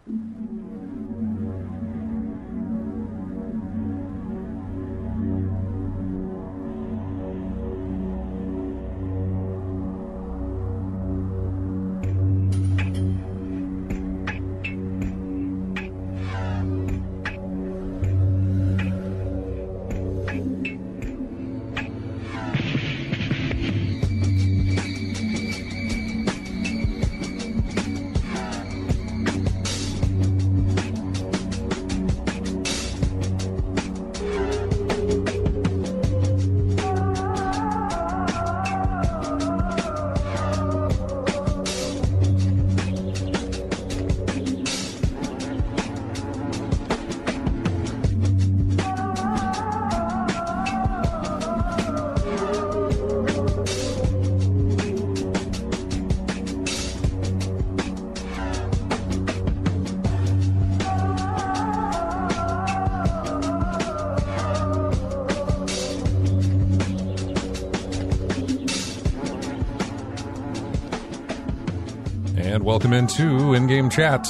Welcome into In-Game Chat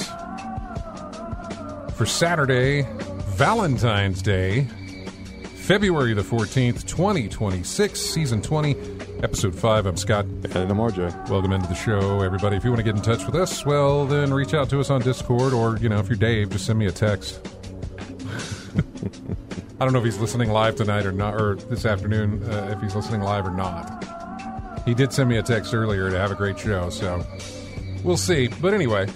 for Saturday, Valentine's Day, February the 14th, 2026, Season 20, Episode 5. I'm Scott. And I'm RJ. Welcome into the show, everybody. If you want to get in touch with us, well, then reach out to us on Discord, or, if you're Dave, just send me a text. I don't know if he's listening live tonight or not, or this afternoon, if he's listening live or not. He did send me a text earlier to have a great show, so we'll see. But anyway,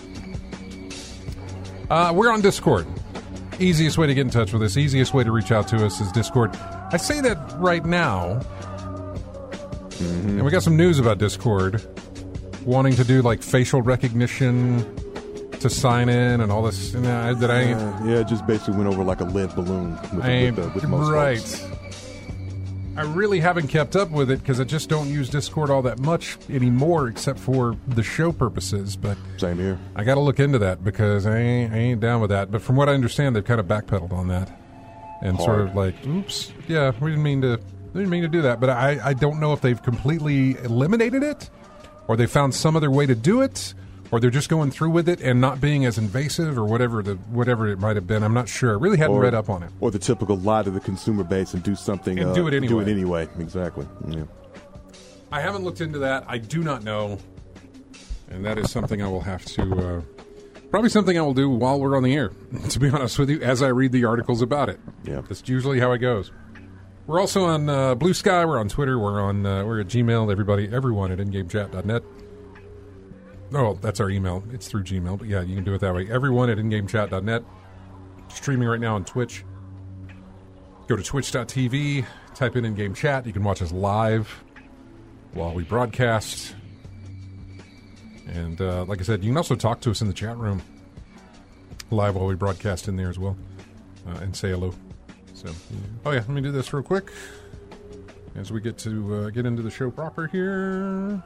we're on Discord. Easiest way to get in touch with us, easiest way to reach out to us is Discord. I say that right now, and we got some news about Discord wanting to do like facial recognition to sign in and all this. It just basically went over like a lead balloon with most right. folks. I really haven't kept up with it because I just don't use Discord all that much anymore, except for the show purposes. But same here. I got to look into that because I ain't down with that. But from what I understand, they've kind of backpedaled on that and sort of like, oops, yeah, we didn't mean to do that. But I don't know if they've completely eliminated it, or they found some other way to do it, or they're just going through with it and not being as invasive, or whatever it might have been. I'm not sure. I really hadn't read up on it. Or the typical lie to the consumer base and do something and do it anyway. Do it anyway. Exactly. Yeah. I haven't looked into that. I do not know, and that is something I will have to. Probably something I will do while we're on the air. To be honest with you, as I read the articles about it. Yeah, that's usually how it goes. We're also on Blue Sky. We're on Twitter. We're at Gmail. Everyone at ingamechat.net. Oh, that's our email. It's through Gmail, but yeah, you can do it that way. Everyone at ingamechat.net. Streaming right now on Twitch. Go to twitch.tv, type in In-Game Chat. You can watch us live while we broadcast. And like I said, you can also talk to us in the chat room live while we broadcast in there as well, and say hello. So, oh yeah, let me do this real quick as we get to get into the show proper here.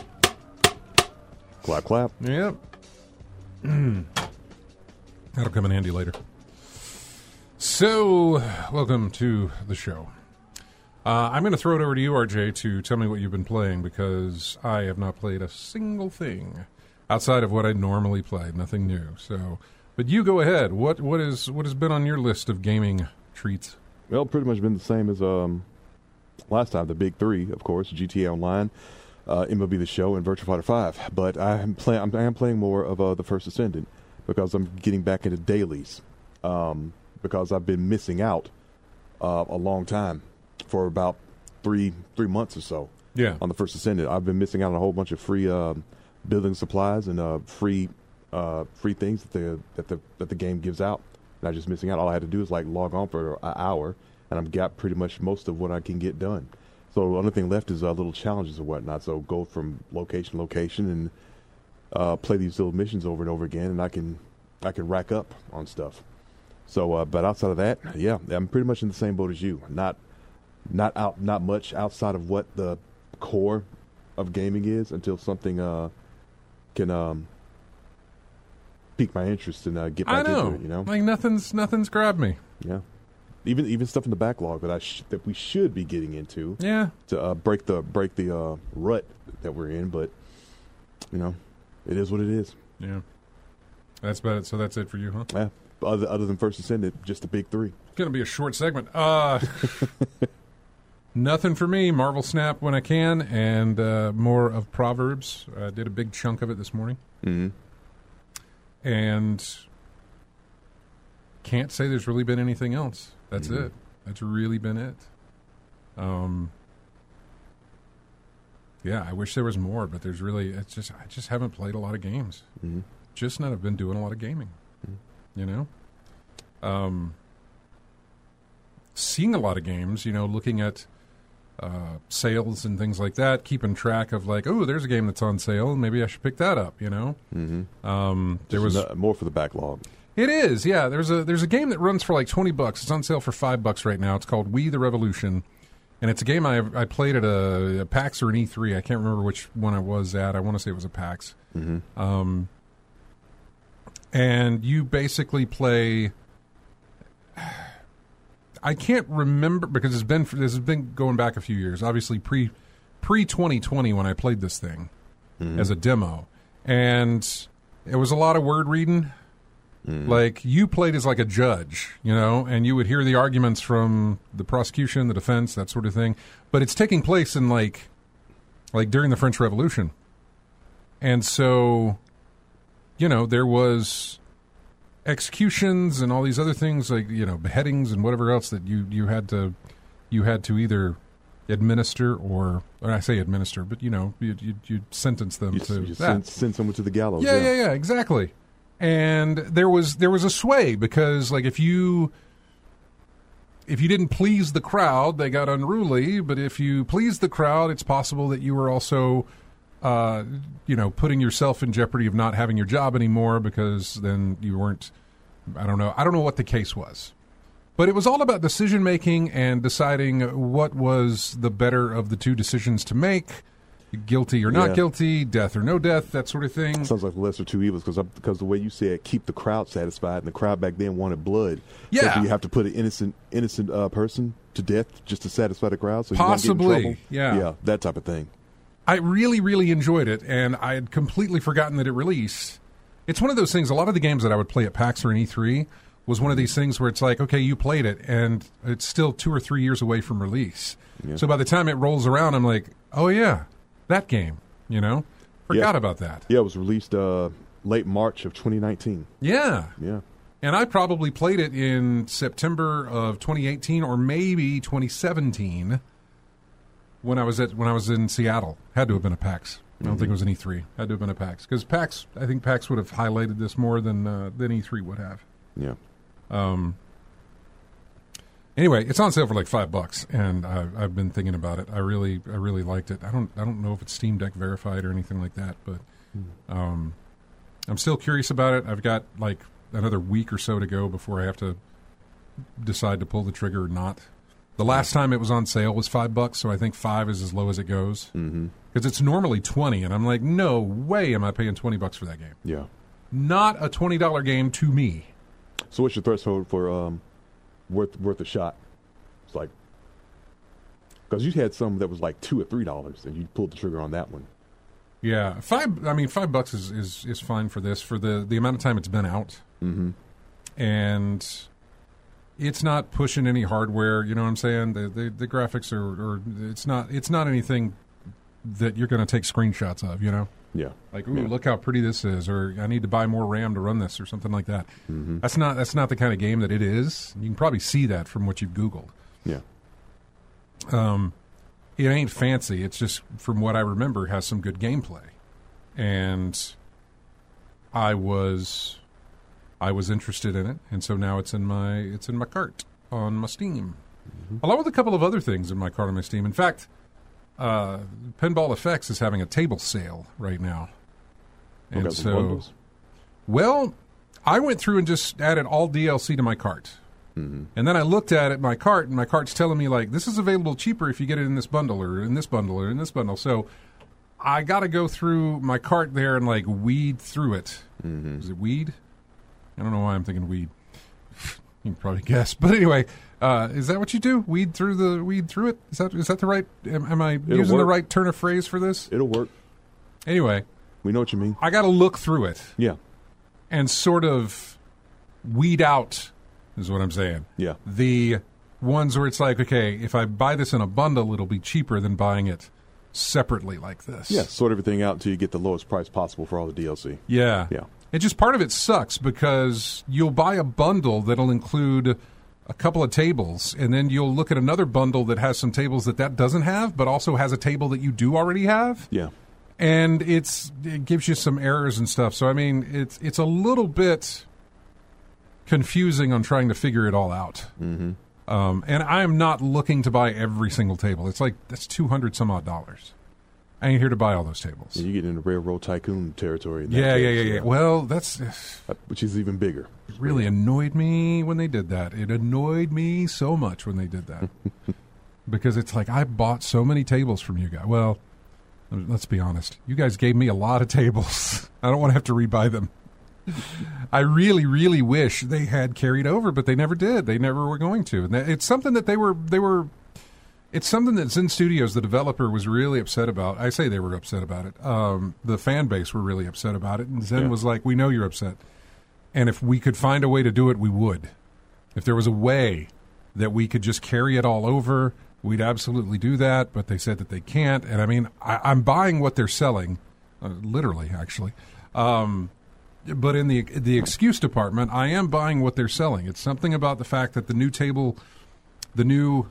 Clap, clap. Yep. That'll come in handy later. So, welcome to the show. I'm going to throw it over to you, RJ, to tell me what you've been playing, because I have not played a single thing outside of what I normally play. Nothing new. So, but you go ahead. What has been on your list of gaming treats? Well, pretty much been the same as last time. The big three, of course: GTA Online, MLB The Show, and Virtua Fighter 5. But I am playing more of the First Ascendant because I'm getting back into dailies. Because I've been missing out a long time, for about three months or so. Yeah. On the First Ascendant, I've been missing out on a whole bunch of free building supplies and free things that the game gives out. And I'm just missing out. All I had to do is like log on for an hour, and I've got pretty much most of what I can get done. So the only thing left is little challenges and whatnot. So go from location to location and play these little missions over and over again, and I can rack up on stuff. So, but outside of that, yeah, I'm pretty much in the same boat as you. Not much outside of what the core of gaming is until something can pique my interest and get back into it. You know, like nothing's grabbed me. Yeah, even stuff in the backlog that we should be getting into. Yeah, to break the rut that we're in, but you know, it is what it is. Yeah. That's about it. So that's it for you, huh? Yeah. Other than First Ascendant, just the big three. It's going to be a short segment. Nothing for me. Marvel Snap when I can, and more of Proverbs. I did a big chunk of it this morning. Mm-hmm. And can't say there's really been anything else. That's it. That's really been it. Yeah, I wish there was more, but there's really, I just haven't played a lot of games. Mm-hmm. Just not have been doing a lot of gaming. You know? Seeing a lot of games, you know, looking at sales and things like that, keeping track of like, oh, there's a game that's on sale, maybe I should pick that up, you know? Mm-hmm. There was more for the backlog. It is, yeah. There's a game that runs for like $20. It's on sale for $5 right now. It's called We the Revolution. And it's a game I played at a PAX or an E3. I can't remember which one I was at. I want to say it was a PAX. Mm-hmm. And you basically play. I can't remember because this has been going back a few years. Obviously, pre 2020 when I played this thing as a demo, and it was a lot of word reading. Like, you played as like a judge, you know, and you would hear the arguments from the prosecution, the defense, that sort of thing. But it's taking place in like during the French Revolution. And so, you know, there was executions and all these other things, like, you know, beheadings and whatever else that you had to either administer or I say administer, but, you know, you sentence them to that. Send someone to the gallows. Yeah, exactly. And there was a sway because, like, if you didn't please the crowd, they got unruly. But if you pleased the crowd, it's possible that you were also, you know, putting yourself in jeopardy of not having your job anymore because then you weren't. I don't know what the case was, but it was all about decision making and deciding what was the better of the two decisions to make. Guilty or not guilty, death or no death, that sort of thing. Sounds like the lesser two evils because the way you said keep the crowd satisfied, and the crowd back then wanted blood. Yeah, so you have to put an innocent person to death just to satisfy the crowd. So possibly, you won't get in trouble. Yeah, that type of thing. I really, really enjoyed it, and I had completely forgotten that it released. It's one of those things. A lot of the games that I would play at PAX or an E3 was one of these things where it's like, okay, you played it, and it's still 2 or 3 years away from release. Yeah. So by the time it rolls around, I'm like, oh yeah. That game, you know? Forgot about that. Yeah, it was released late March of 2019. Yeah. Yeah. And I probably played it in September of 2018 or maybe 2017 when I was in Seattle. Had to have been a PAX. I don't think it was an E3. Had to have been a PAX. Because I think PAX would have highlighted this more than E3 would have. Yeah. Anyway, it's on sale for like $5, and I've been thinking about it. I really liked it. I don't know if it's Steam Deck verified or anything like that, but I'm still curious about it. I've got like another week or so to go before I have to decide to pull the trigger or not. The last time it was on sale was $5, so I think 5 is as low as it goes. Because it's normally $20, and I'm like, no way am I paying $20 for that game. Yeah, not a $20 game to me. So what's your threshold for worth a shot? It's like, because you had some that was like $2 or $3, and you pulled the trigger on that one. Yeah, $5 is fine for this for the amount of time it's been out, and it's not pushing any hardware. You know what I'm saying? The graphics are it's not anything that you're going to take screenshots of. You know? Yeah. Like, ooh, look how pretty this is, or I need to buy more RAM to run this, or something like that. That's not the kind of game that it is. You can probably see that from what you've Googled. Yeah. It ain't fancy. It's just, from what I remember, has some good gameplay, and I was interested in it, and so now it's in my cart on my Steam, along with a couple of other things in my cart on my Steam. In fact, Pinball Effects is having a table sale right now. And got some bundles? Well, I went through and just added all DLC to my cart. And then I looked at it, my cart, and my cart's telling me, like, this is available cheaper if you get it in this bundle or in this bundle or in this bundle. So I got to go through my cart there and, like, weed through it. Is it weed? I don't know why I'm thinking weed. You can probably guess. But anyway, is that what you do? Weed through it? Is that the right? Am I using the right turn of phrase for this? It'll work. Anyway, we know what you mean. I got to look through it. Yeah. and sort of weed out, is what I'm saying. Yeah. The ones where it's like, okay, if I buy this in a bundle, it'll be cheaper than buying it separately like this. Yeah, sort everything out until you get the lowest price possible for all the DLC. Yeah. Yeah. It just, part of it sucks because you'll buy a bundle that'll include a couple of tables, and then you'll look at another bundle that has some tables that doesn't have, but also has a table that you do already have. Yeah. And it gives you some errors and stuff. So, I mean, it's a little bit confusing on trying to figure it all out. Mm-hmm. And I'm not looking to buy every single table. It's like, that's $200 some odd. I ain't here to buy all those tables. And you get into Railroad Tycoon territory. Yeah. Well, that's... which is even bigger. It really annoyed me when they did that. It annoyed me so much when they did that. Because it's like, I bought so many tables from you guys. Well, let's be honest. You guys gave me a lot of tables. I don't want to have to rebuy them. I really, really wish they had carried over, but they never did. They never were going to. And it's something that they were. It's something that Zen Studios, the developer, was really upset about. I say they were upset about it. The fan base were really upset about it. And Zen was like, we know you're upset. And if we could find a way to do it, we would. If there was a way that we could just carry it all over, we'd absolutely do that. But they said that they can't. And I mean, I'm buying what they're selling, literally, actually. But in the excuse department, I am buying what they're selling. It's something about the fact that the new table, the new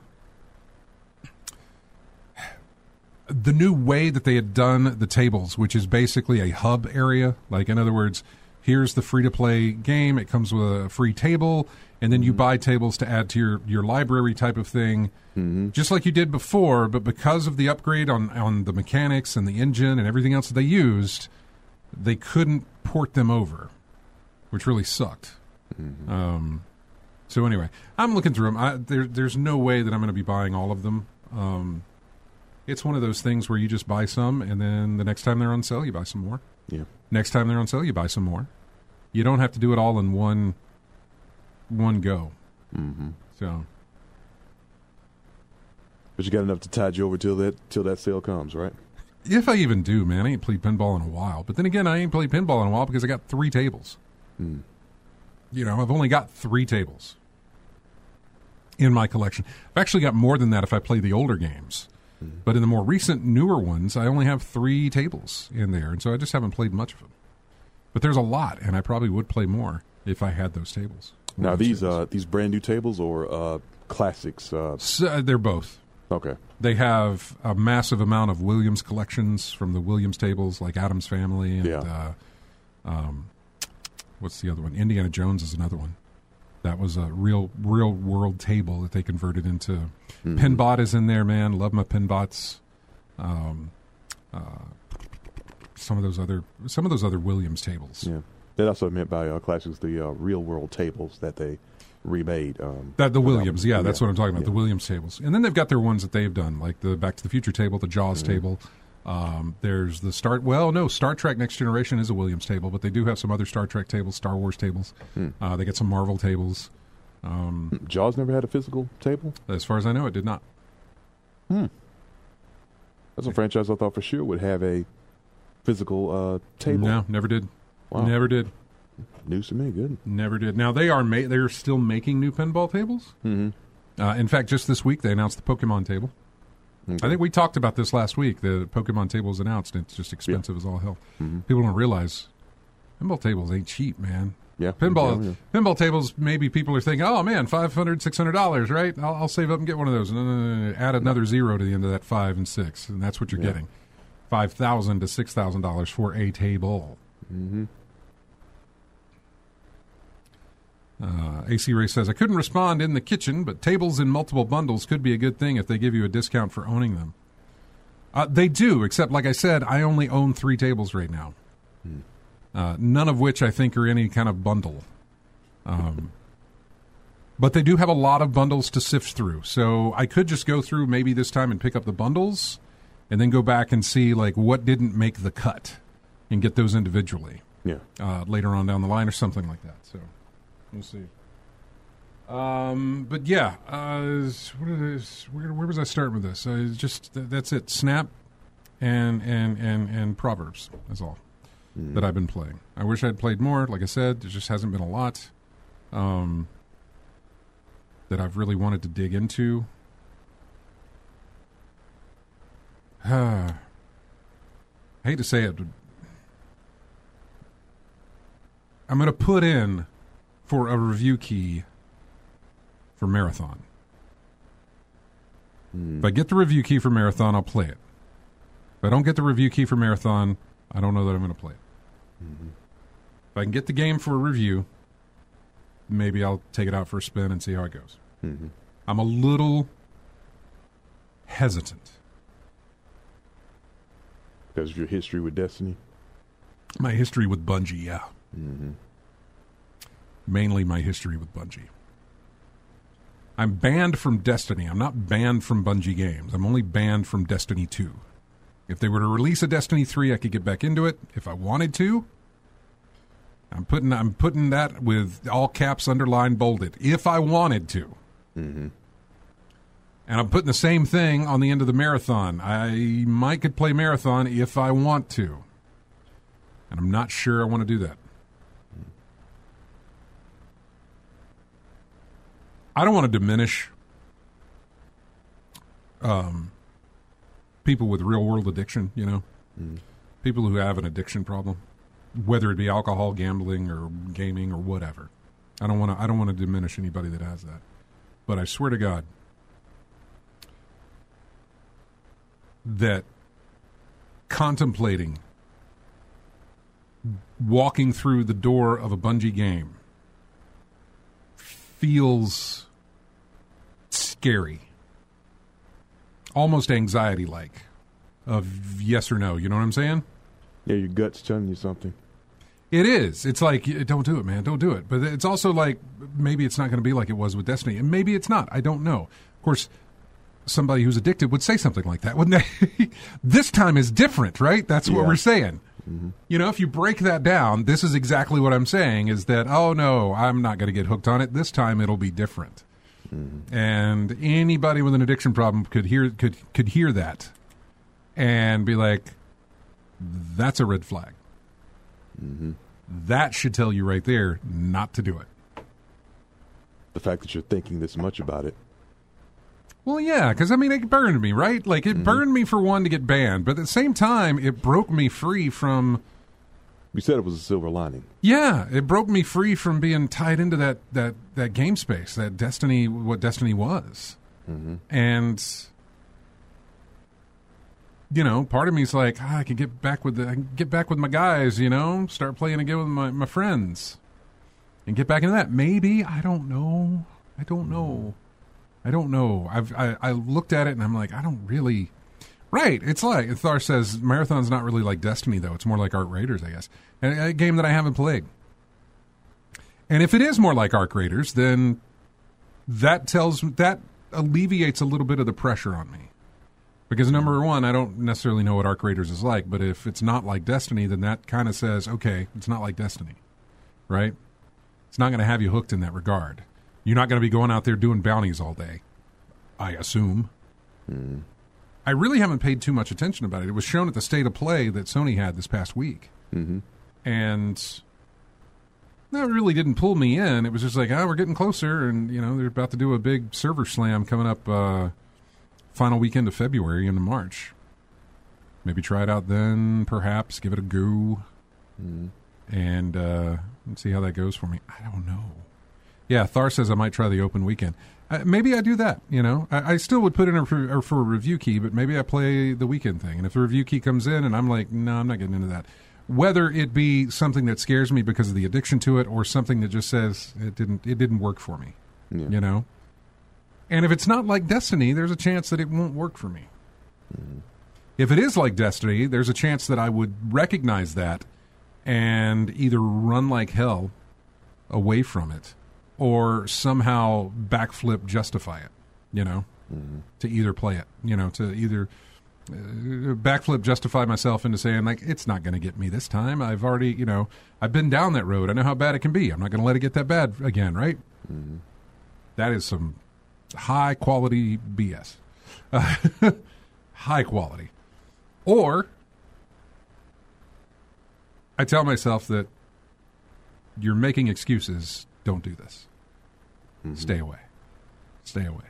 way that they had done the tables, which is basically a hub area. Like, in other words, here's the free-to-play game. It comes with a free table, and then you buy tables to add to your library type of thing, just like you did before. But because of the upgrade on the mechanics and the engine and everything else that they used, they couldn't port them over, which really sucked. So anyway, I'm looking through them. There's no way that I'm going to be buying all of them. It's one of those things where you just buy some, and then the next time they're on sale, you buy some more. Yeah. Next time they're on sale, you buy some more. You don't have to do it all in one go. So, but you got enough to tide you over till that sale comes, right? If I even do, man, I ain't played pinball in a while. But then again, I ain't played pinball in a while because I got 3 tables. You know, I've only got 3 tables in my collection. I've actually got more than that if I play the older games. But in the more recent, newer ones, I only have 3 tables in there. And so I just haven't played much of them. But there's a lot, and I probably would play more if I had those tables. Now, these brand new tables or classics? So, they're both. Okay. They have a massive amount of Williams collections from the Williams tables, like Addams Family and what's the other one? Indiana Jones is another one. That was a real world table that they converted into. Pinbot is in there, man. Love my Pinbots. Some of those other Williams tables. Yeah, that also meant by classics the real world tables that they remade. The Williams, that's what I'm talking about. The Williams tables, and then they've got their ones that they've done, like the Back to the Future table, the Jaws table. There's the Star Trek Next Generation is a Williams table, but they do have some other Star Trek tables, Star Wars tables. They get some Marvel tables. Jaws never had a physical table? As far as I know, it did not. That's a franchise I thought for sure would have a physical table. No, never did. Wow. Never did. News to me, good. Never did. Now, they're still making new pinball tables. In fact, just this week, they announced the Pokemon table. Okay. I think we talked about this last week. The Pokemon table was announced, and it's just expensive as all hell. People don't realize pinball tables ain't cheap, man. Yeah, pinball tables. Maybe people are thinking, "Oh man, $500, $600, right? I'll save up and get one of those." And add another 0 to the end of that 5 and 6, and that's what you're getting: $5,000 to $6,000 for a table. AC Ray says, I couldn't respond in the kitchen, but tables in multiple bundles could be a good thing if they give you a discount for owning them. They do, except, like I said, I only own 3 tables right now. None of which I think are any kind of bundle. But they do have a lot of bundles to sift through. So I could just go through maybe this time and pick up the bundles and then go back and see like what didn't make the cut and get those individually later on down the line or something like that. So we'll see. But yeah, where was I starting with this? Just that's it. Snap and Proverbs. That's all. that I've been playing. I wish I'd played more. Like I said, there just hasn't been a lot that I've really wanted to dig into. I hate to say it, but I'm going to put in for a review key for Marathon. If I get the review key for Marathon, I'll play it. If I don't get the review key for Marathon, I don't know that I'm going to play it. If I can get the game for a review, maybe I'll take it out for a spin and see how it goes. I'm a little hesitant. Because of your history with Destiny? My history with Bungie, yeah. Mainly my history with Bungie. I'm banned from Destiny. I'm not banned from Bungie games. I'm only banned from Destiny 2. If they were to release a Destiny 3, I could get back into it if I wanted to. I'm putting that with all caps, underlined, bolded. If I wanted to. And I'm putting the same thing on the end of the Marathon. I might could play Marathon if I want to. And I'm not sure I want to do that. I don't want to diminish people with real-world addiction, you know? People who have an addiction problem, whether it be alcohol, gambling, or gaming, or whatever. I don't want to diminish anybody that has that. But I swear to God that contemplating walking through the door of a Bungie game feels scary, almost anxiety-like, of yes or no. You know what I'm saying? Yeah, your gut's telling you something. It is. It's like, don't do it, man. Don't do it. But it's also like, maybe it's not going to be like it was with Destiny. And maybe it's not. I don't know. Of course, somebody who's addicted would say something like that, wouldn't they? This time is different, right? That's what we're saying. You know, if you break that down, this is exactly what I'm saying, is that, oh, no, I'm not going to get hooked on it. This time it'll be different. And anybody with an addiction problem could hear that and be like, that's a red flag. That should tell you right there not to do it. The fact that you're thinking this much about it. Well, yeah, because, I mean, it burned me, right? Like, it burned me for one to get banned, but at the same time, it broke me free from... You said it was a silver lining. Yeah, it broke me free from being tied into that game space, that Destiny, what Destiny was. And, you know, part of me is like, I can get back with my guys, you know, start playing again with my friends and get back into that. Maybe, I don't know. I looked at it and I'm like, I don't really... Right, it's like, Thar says, Marathon's not really like Destiny, though. It's more like Arc Raiders, I guess. A game that I haven't played. And if it is more like Arc Raiders, then that alleviates a little bit of the pressure on me. Because number one, I don't necessarily know what Arc Raiders is like, but if it's not like Destiny, then that kind of says, okay, it's not like Destiny, right? It's not going to have you hooked in that regard. You're not going to be going out there doing bounties all day, I assume. I really haven't paid too much attention about it. It was shown at the State of Play that Sony had this past week. And that really didn't pull me in. It was just like, we're getting closer, and, you know, they're about to do a big server slam coming up final weekend of February into March. Maybe try it out then, perhaps, give it a go, and see how that goes for me. I don't know. Yeah, Thar says I might try the open weekend. Maybe I do that, you know. I still would put in for a review key, but maybe I play the weekend thing. And if the review key comes in and I'm like, no, I'm not getting into that. Whether it be something that scares me because of the addiction to it or something that just says it didn't work for me, you know. And if it's not like Destiny, there's a chance that it won't work for me. If it is like Destiny, there's a chance that I would recognize that and either run like hell away from it or somehow backflip justify it, you know, to either play it, you know, to either backflip justify myself into saying, like, it's not going to get me this time. I've already, you know, I've been down that road. I know how bad it can be. I'm not going to let it get that bad again, right? That is some high-quality BS. High quality. Or I tell myself that you're making excuses. Don't do this. Mm-hmm. Stay away. Stay away.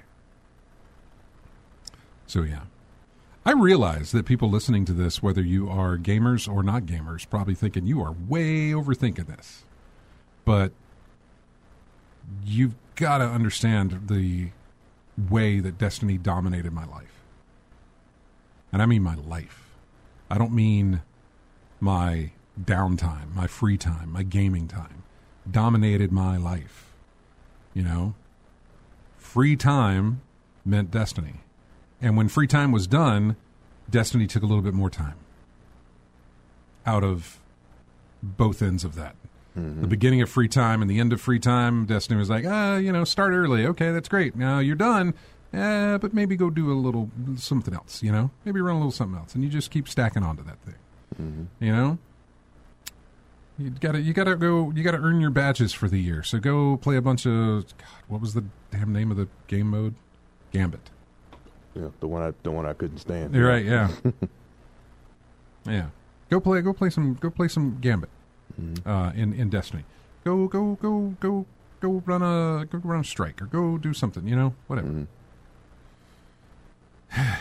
So, yeah. I realize that people listening to this, whether you are gamers or not gamers, probably thinking you are way overthinking this. But you've got to understand the way that Destiny dominated my life. And I mean my life. I don't mean my downtime, my free time, my gaming time. Dominated my life. You know? Free time meant Destiny. And when free time was done, Destiny took a little bit more time out of both ends of that. Mm-hmm. The beginning of free time and the end of free time, Destiny was like, start early. Okay, that's great. Now you're done, but maybe go do a little something else, you know? Maybe run a little something else. And you just keep stacking onto that thing, mm-hmm. you know? You gotta earn your badges for the year. So go play a bunch of, what was the damn name of the game mode? Gambit. Yeah, the one I couldn't stand. You're right. Yeah, yeah. Go play some Gambit in Destiny. Go run a strike or go do something. You know, whatever. Mm-hmm.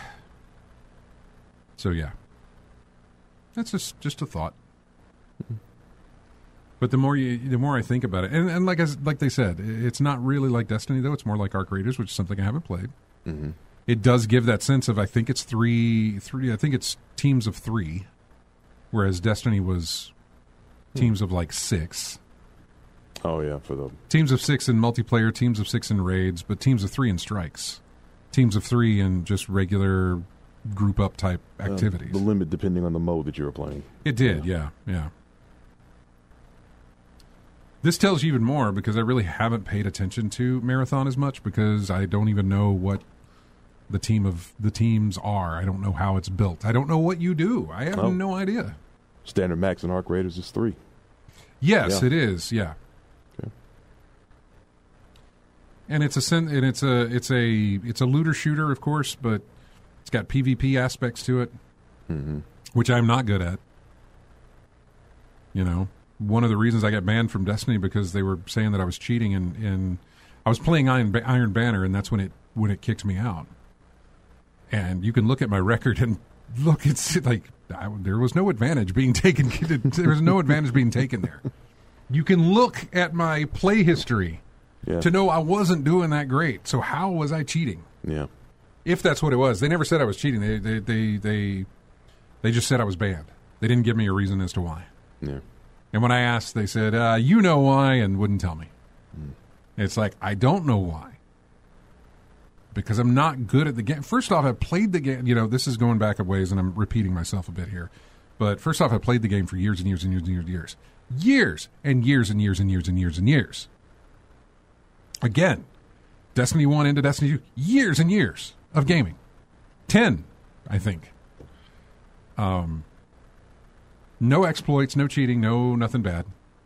So yeah, that's just a thought. Mm-hmm. But the more I think about it, and like they said, it's not really like Destiny though. It's more like Arc Raiders, which is something I haven't played. Mm-hmm. It does give that sense of I think it's three. I think it's teams of 3, whereas Destiny was teams of like 6. Oh yeah, for the teams of 6 in multiplayer, teams of 6 in raids, but teams of 3 in strikes, teams of 3 in just regular group up type activities. The limit depending on the mode that you were playing. It did, yeah. This tells you even more because I really haven't paid attention to Marathon as much because I don't even know what the teams are. I don't know how it's built. I don't know what you do. I have no idea. Standard max in Arc Raiders is 3. Yes, it is. Yeah. Okay. And it's a looter shooter, of course, but it's got PvP aspects to it, mm-hmm. which I'm not good at. You know, one of the reasons I got banned from Destiny because they were saying that I was cheating, and I was playing Iron Banner, and that's when it kicked me out. And you can look at my record and look, it's like there was no advantage being taken. There was no advantage being taken there. You can look at my play history to know I wasn't doing that great. So how was I cheating? Yeah. If that's what it was. They never said I was cheating. They just said I was banned. They didn't give me a reason as to why. Yeah. And when I asked, they said, you know why, and wouldn't tell me. Mm. It's like, I don't know why. Because I'm not good at the game. First off, I played the game. You know, this is going back a ways, and I'm repeating myself a bit here. But first off, I played the game for years and years and years and years and years. Years and years and years and years and years and years. Again, Destiny 1 into Destiny 2, years and years of gaming. 10, I think. No exploits, no cheating, no nothing bad.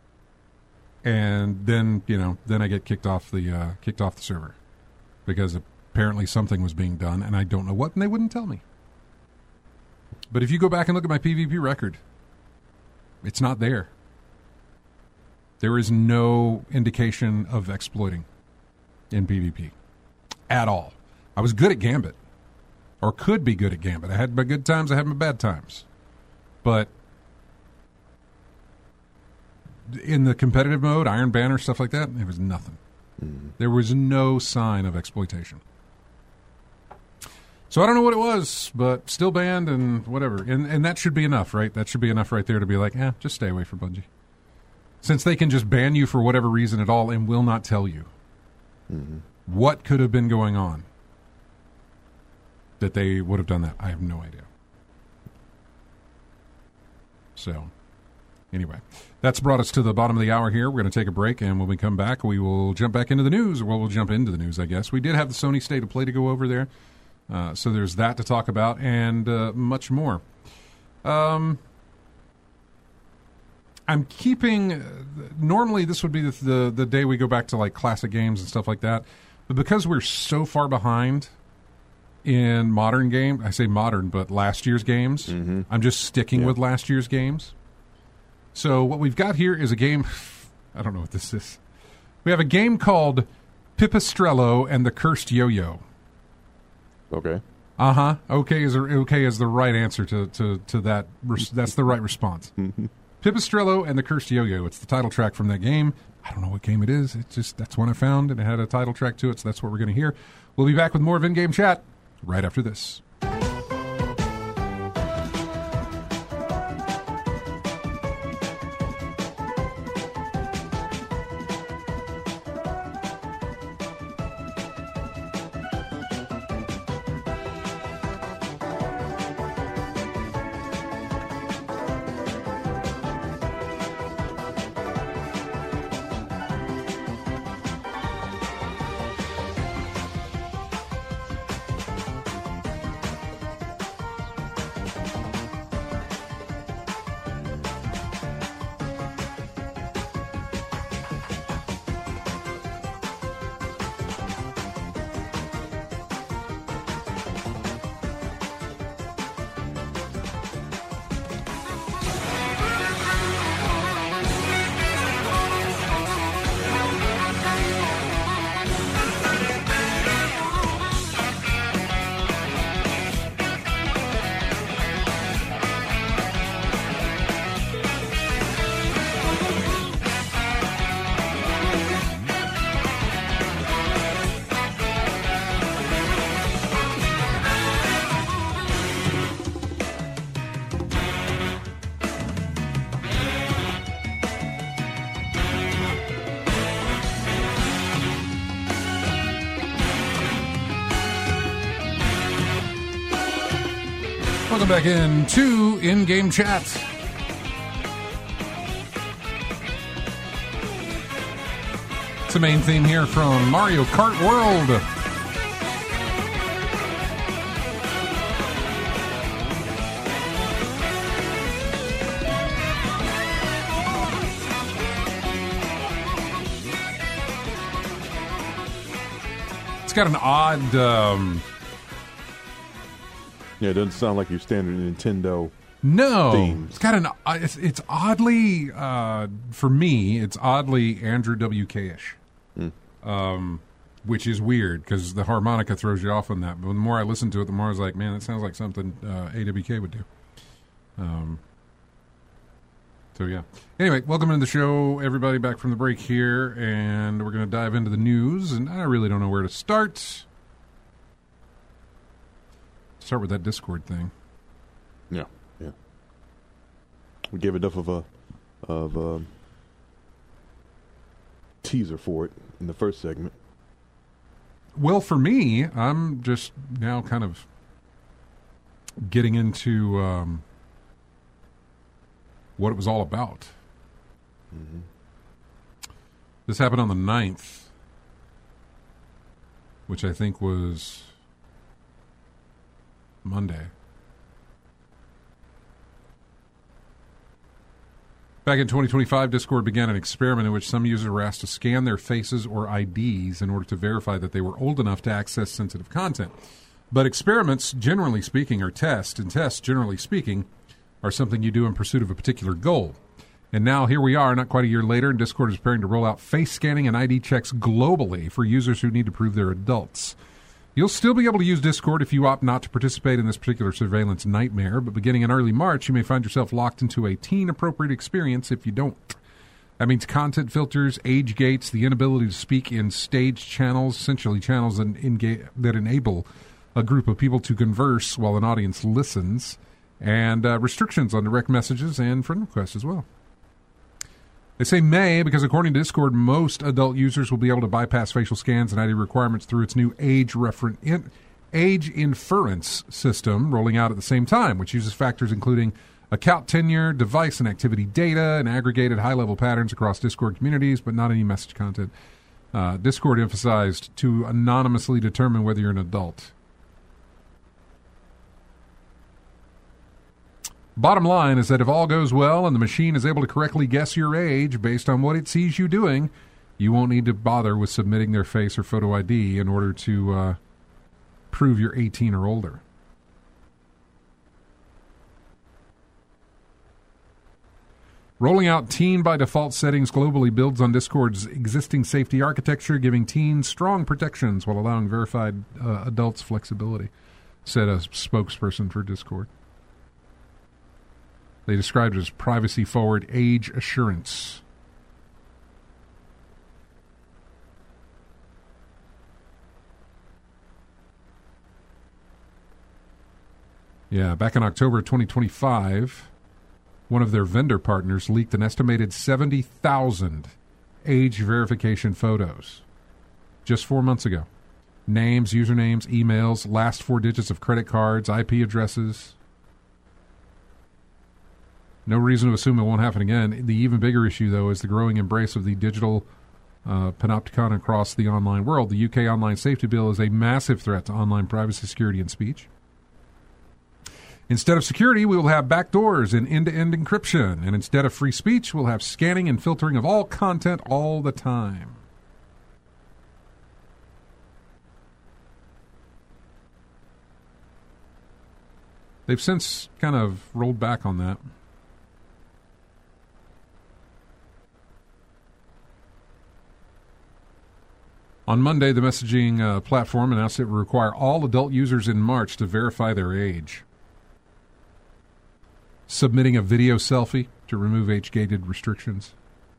And then, then I get kicked off the server because apparently something was being done, and I don't know what, and they wouldn't tell me. But if you go back and look at my PvP record, it's not there. There is no indication of exploiting in PvP at all. I was good at Gambit, or could be good at Gambit. I had my good times, I had my bad times. But in the competitive mode, Iron Banner, stuff like that, there was nothing. Mm-hmm. There was no sign of exploitation. So I don't know what it was, but still banned and whatever. And that should be enough, right? That should be enough right there to be like, just stay away from Bungie. Since they can just ban you for whatever reason at all and will not tell you what could have been going on that they would have done that. I have no idea. So, anyway, that's brought us to the bottom of the hour here. We're going to take a break, and when we come back, we will jump back into the news. Well, we'll jump into the news, I guess. We did have the Sony State of Play to go over there. So there's that to talk about and much more. I'm keeping... normally, this would be the day we go back to like classic games and stuff like that. But because we're so far behind in modern game, I say modern, but last year's games, I'm just sticking with last year's games. So what we've got here is a game. I don't know what this is. We have a game called Pipistrello and the Cursed Yo-Yo. Okay. Okay is the right answer to that. That's the right response. Pipistrello and the Cursed Yo-Yo. It's the title track from that game. I don't know what game it is. It's just that's one I found, and it had a title track to it, so that's what we're going to hear. We'll be back with more of In-Game Chat right after this. Welcome back into In-Game Chat. It's the main theme here from Mario Kart World. It's got an odd... Yeah, it doesn't sound like your standard Nintendo themes. It's got an. It's oddly for me. It's oddly Andrew WK-ish, which is weird because the harmonica throws you off on that. But the more I listen to it, the more I was like, man, that sounds like something AWK would do. So yeah. Anyway, welcome to the show, everybody. Back from the break here, and we're going to dive into the news. And I really don't know where to start. Start with that Discord thing. Yeah. We gave enough of a teaser for it in the first segment. Well, for me, I'm just now kind of getting into what it was all about. Mm-hmm. This happened on the 9th, which I think was Monday. Back in 2025, Discord began an experiment in which some users were asked to scan their faces or IDs in order to verify that they were old enough to access sensitive content. But experiments, generally speaking, or tests, generally speaking, are something you do in pursuit of a particular goal. And now here we are, not quite a year later, and Discord is preparing to roll out face scanning and ID checks globally for users who need to prove they're adults. You'll still be able to use Discord if you opt not to participate in this particular surveillance nightmare, but beginning in early March, you may find yourself locked into a teen-appropriate experience if you don't. That means content filters, age gates, the inability to speak in staged channels, essentially channels that enable a group of people to converse while an audience listens, and restrictions on direct messages and friend requests as well. They say may because, according to Discord, most adult users will be able to bypass facial scans and ID requirements through its new age inference system rolling out at the same time, which uses factors including account tenure, device and activity data, and aggregated high-level patterns across Discord communities, but not any message content. Discord emphasized to anonymously determine whether you're an adult. Bottom line is that if all goes well and the machine is able to correctly guess your age based on what it sees you doing, you won't need to bother with submitting their face or photo ID in order to prove you're 18 or older. Rolling out teen by default settings globally builds on Discord's existing safety architecture, giving teens strong protections while allowing verified adults flexibility, said a spokesperson for Discord. They described it as privacy-forward age assurance. Yeah, back in October 2025, one of their vendor partners leaked an estimated 70,000 age verification photos just 4 months ago. Names, usernames, emails, last 4 digits of credit cards, IP addresses. No reason to assume it won't happen again. The even bigger issue, though, is the growing embrace of the digital panopticon across the online world. The UK Online Safety Bill is a massive threat to online privacy, security, and speech. Instead of security, we will have backdoors and end-to-end encryption. And instead of free speech, we'll have scanning and filtering of all content all the time. They've since kind of rolled back on that. On Monday, the messaging platform announced it would require all adult users in March to verify their age. Submitting a video selfie to remove age-gated restrictions.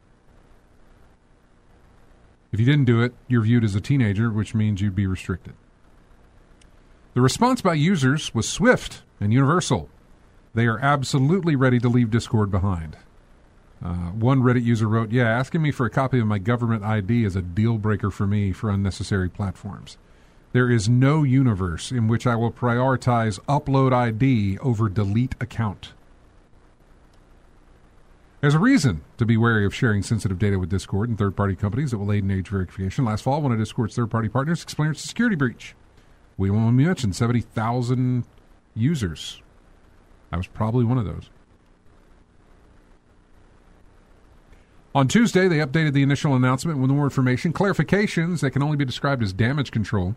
If you didn't do it, you're viewed as a teenager, which means you'd be restricted. The response by users was swift and universal. They are absolutely ready to leave Discord behind. One Reddit user wrote, "Yeah, asking me for a copy of my government ID is a deal breaker for me for unnecessary platforms. There is no universe in which I will prioritize upload ID over delete account." There's a reason to be wary of sharing sensitive data with Discord and third-party companies that will aid in age verification. Last fall, one of Discord's third-party partners experienced a security breach. We mentioned 70,000 users. I was probably one of those. On Tuesday, they updated the initial announcement with more information, clarifications that can only be described as damage control,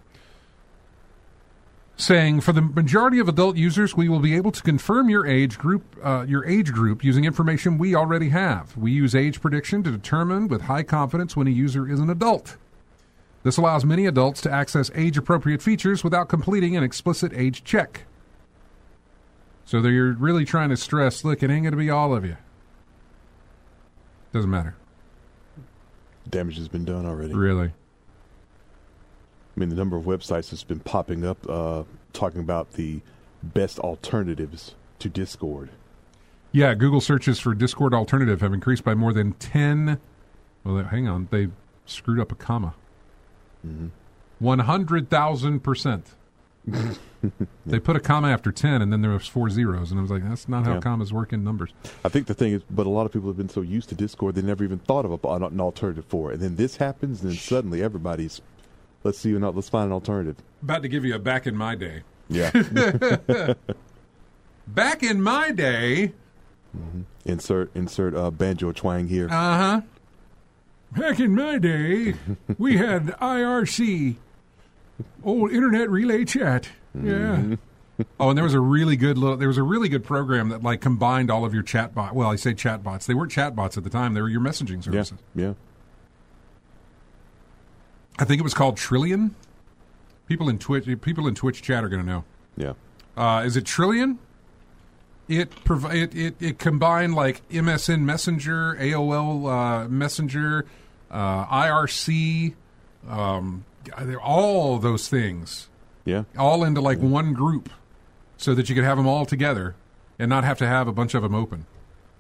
saying, for the majority of adult users, we will be able to confirm your age group using information we already have. We use age prediction to determine with high confidence when a user is an adult. This allows many adults to access age-appropriate features without completing an explicit age check. So they're really trying to stress, look, it ain't going to be all of you. Doesn't matter. Damage has been done already. Really? I mean, the number of websites that's been popping up talking about the best alternatives to Discord. Yeah, Google searches for Discord alternative have increased by more than 10... Well, hang on. They screwed up a comma. 100,000%. They put a comma after 10, and then there was 4 zeros. And I was like, that's not how commas work in numbers. I think the thing is, but a lot of people have been so used to Discord, they never even thought of an alternative for it. And then this happens, and then suddenly everybody's... Let's find an alternative. About to give you a back in my day. Yeah. Back in my day. Insert banjo twang here. Uh-huh. Back in my day, we had IRC, old Internet Relay Chat. Yeah. Oh, and there was a really good program that like combined all of your chatbot. Well, I say chatbots. They weren't chatbots at the time. They were your messaging services. Yeah. I think it was called Trillion. People in Twitch chat are going to know. Yeah. Is it Trillion? It combined like MSN Messenger, AOL Messenger, IRC, all those things. Yeah. All into like one group, so that you could have them all together and not have to have a bunch of them open.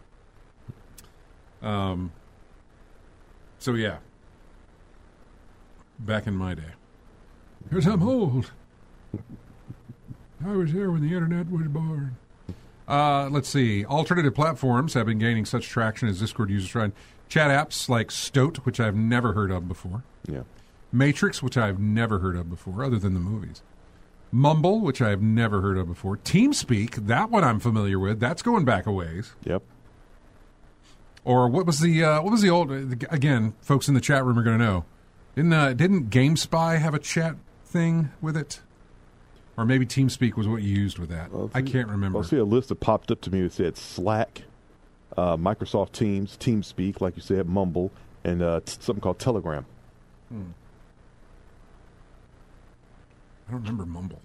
So yeah. Back in my day. Because I'm old. I was there when the internet was born. Let's see. Alternative platforms have been gaining such traction as Discord users try. Chat apps like Stoat, which I've never heard of before. Yeah. Matrix, which I've never heard of before, other than the movies. Mumble, which I've never heard of before. TeamSpeak, that one I'm familiar with. That's going back a ways. Yep. Or what was the old? Again, folks in the chat room are going to know. Didn't GameSpy have a chat thing with it? Or maybe TeamSpeak was what you used with that. I can't remember. I see a list that popped up to me that said Slack. Microsoft Teams, TeamSpeak, like you said, Mumble, and something called Telegram. I don't remember Mumble.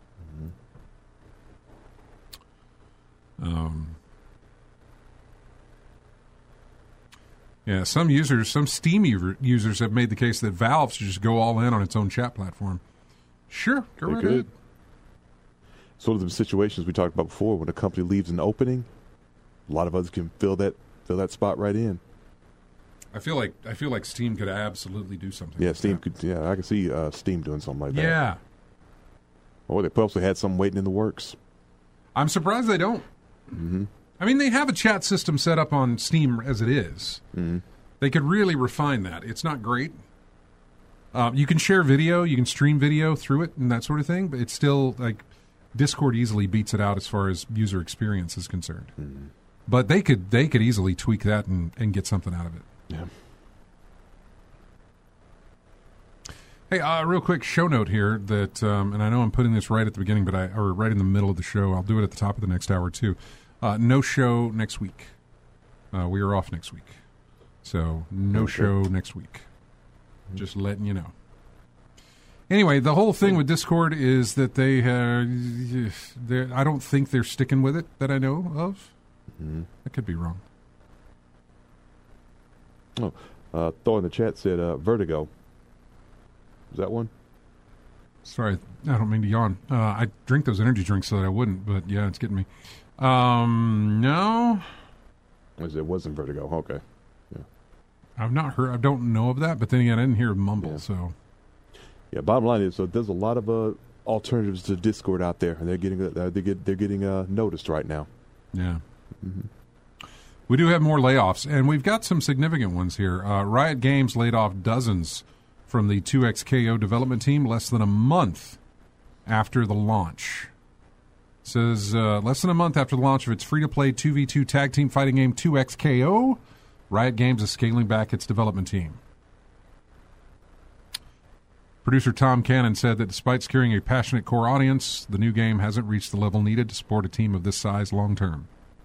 Yeah, some Steam users have made the case that Valve should just go all in on its own chat platform. Sure, go right ahead. Sort of the situations we talked about before, when a company leaves an opening, a lot of others can fill that spot right in. I feel like Steam could absolutely do something. Yeah, like Steam that. could. Yeah, I can see Steam doing something like that. Yeah. Or they probably had something waiting in the works. I'm surprised they don't. Mm-hmm. I mean, they have a chat system set up on Steam as it is. Mm-hmm. They could really refine that. It's not great. You can share video, you can stream video through it and that sort of thing, but it's still like Discord easily beats it out as far as user experience is concerned. Mm-hmm. But they could easily tweak that and get something out of it. Yeah. Hey, real quick show note here that, and I know I'm putting this right at the beginning, or right in the middle of the show. I'll do it at the top of the next hour too. No show next week. We are off next week, so no show next week. Just letting you know. Anyway, the whole thing with Discord is that I don't think they're sticking with it that I know of. Mm-hmm. I could be wrong. Oh, Thor in the chat said Vertigo. Is that one? Sorry, I don't mean to yawn. I drink those energy drinks so that I wouldn't, but yeah, it's getting me. No. It wasn't Vertigo. Okay. Yeah. I've not heard. I don't know of that, but then again, I didn't hear of Mumble. Yeah. So. Yeah. Bottom line is, there's a lot of alternatives to Discord out there, and they're getting noticed right now. Yeah. Mm-hmm. We do have more layoffs, and we've got some significant ones here. Riot Games laid off dozens from the 2XKO development team less than a month after the launch. It says less than a month after the launch of its free-to-play 2v2 tag team fighting game 2XKO, Riot Games is scaling back its development team. Producer Tom Cannon said that despite securing a passionate core audience, the new game hasn't reached the level needed to support a team of this size long-term.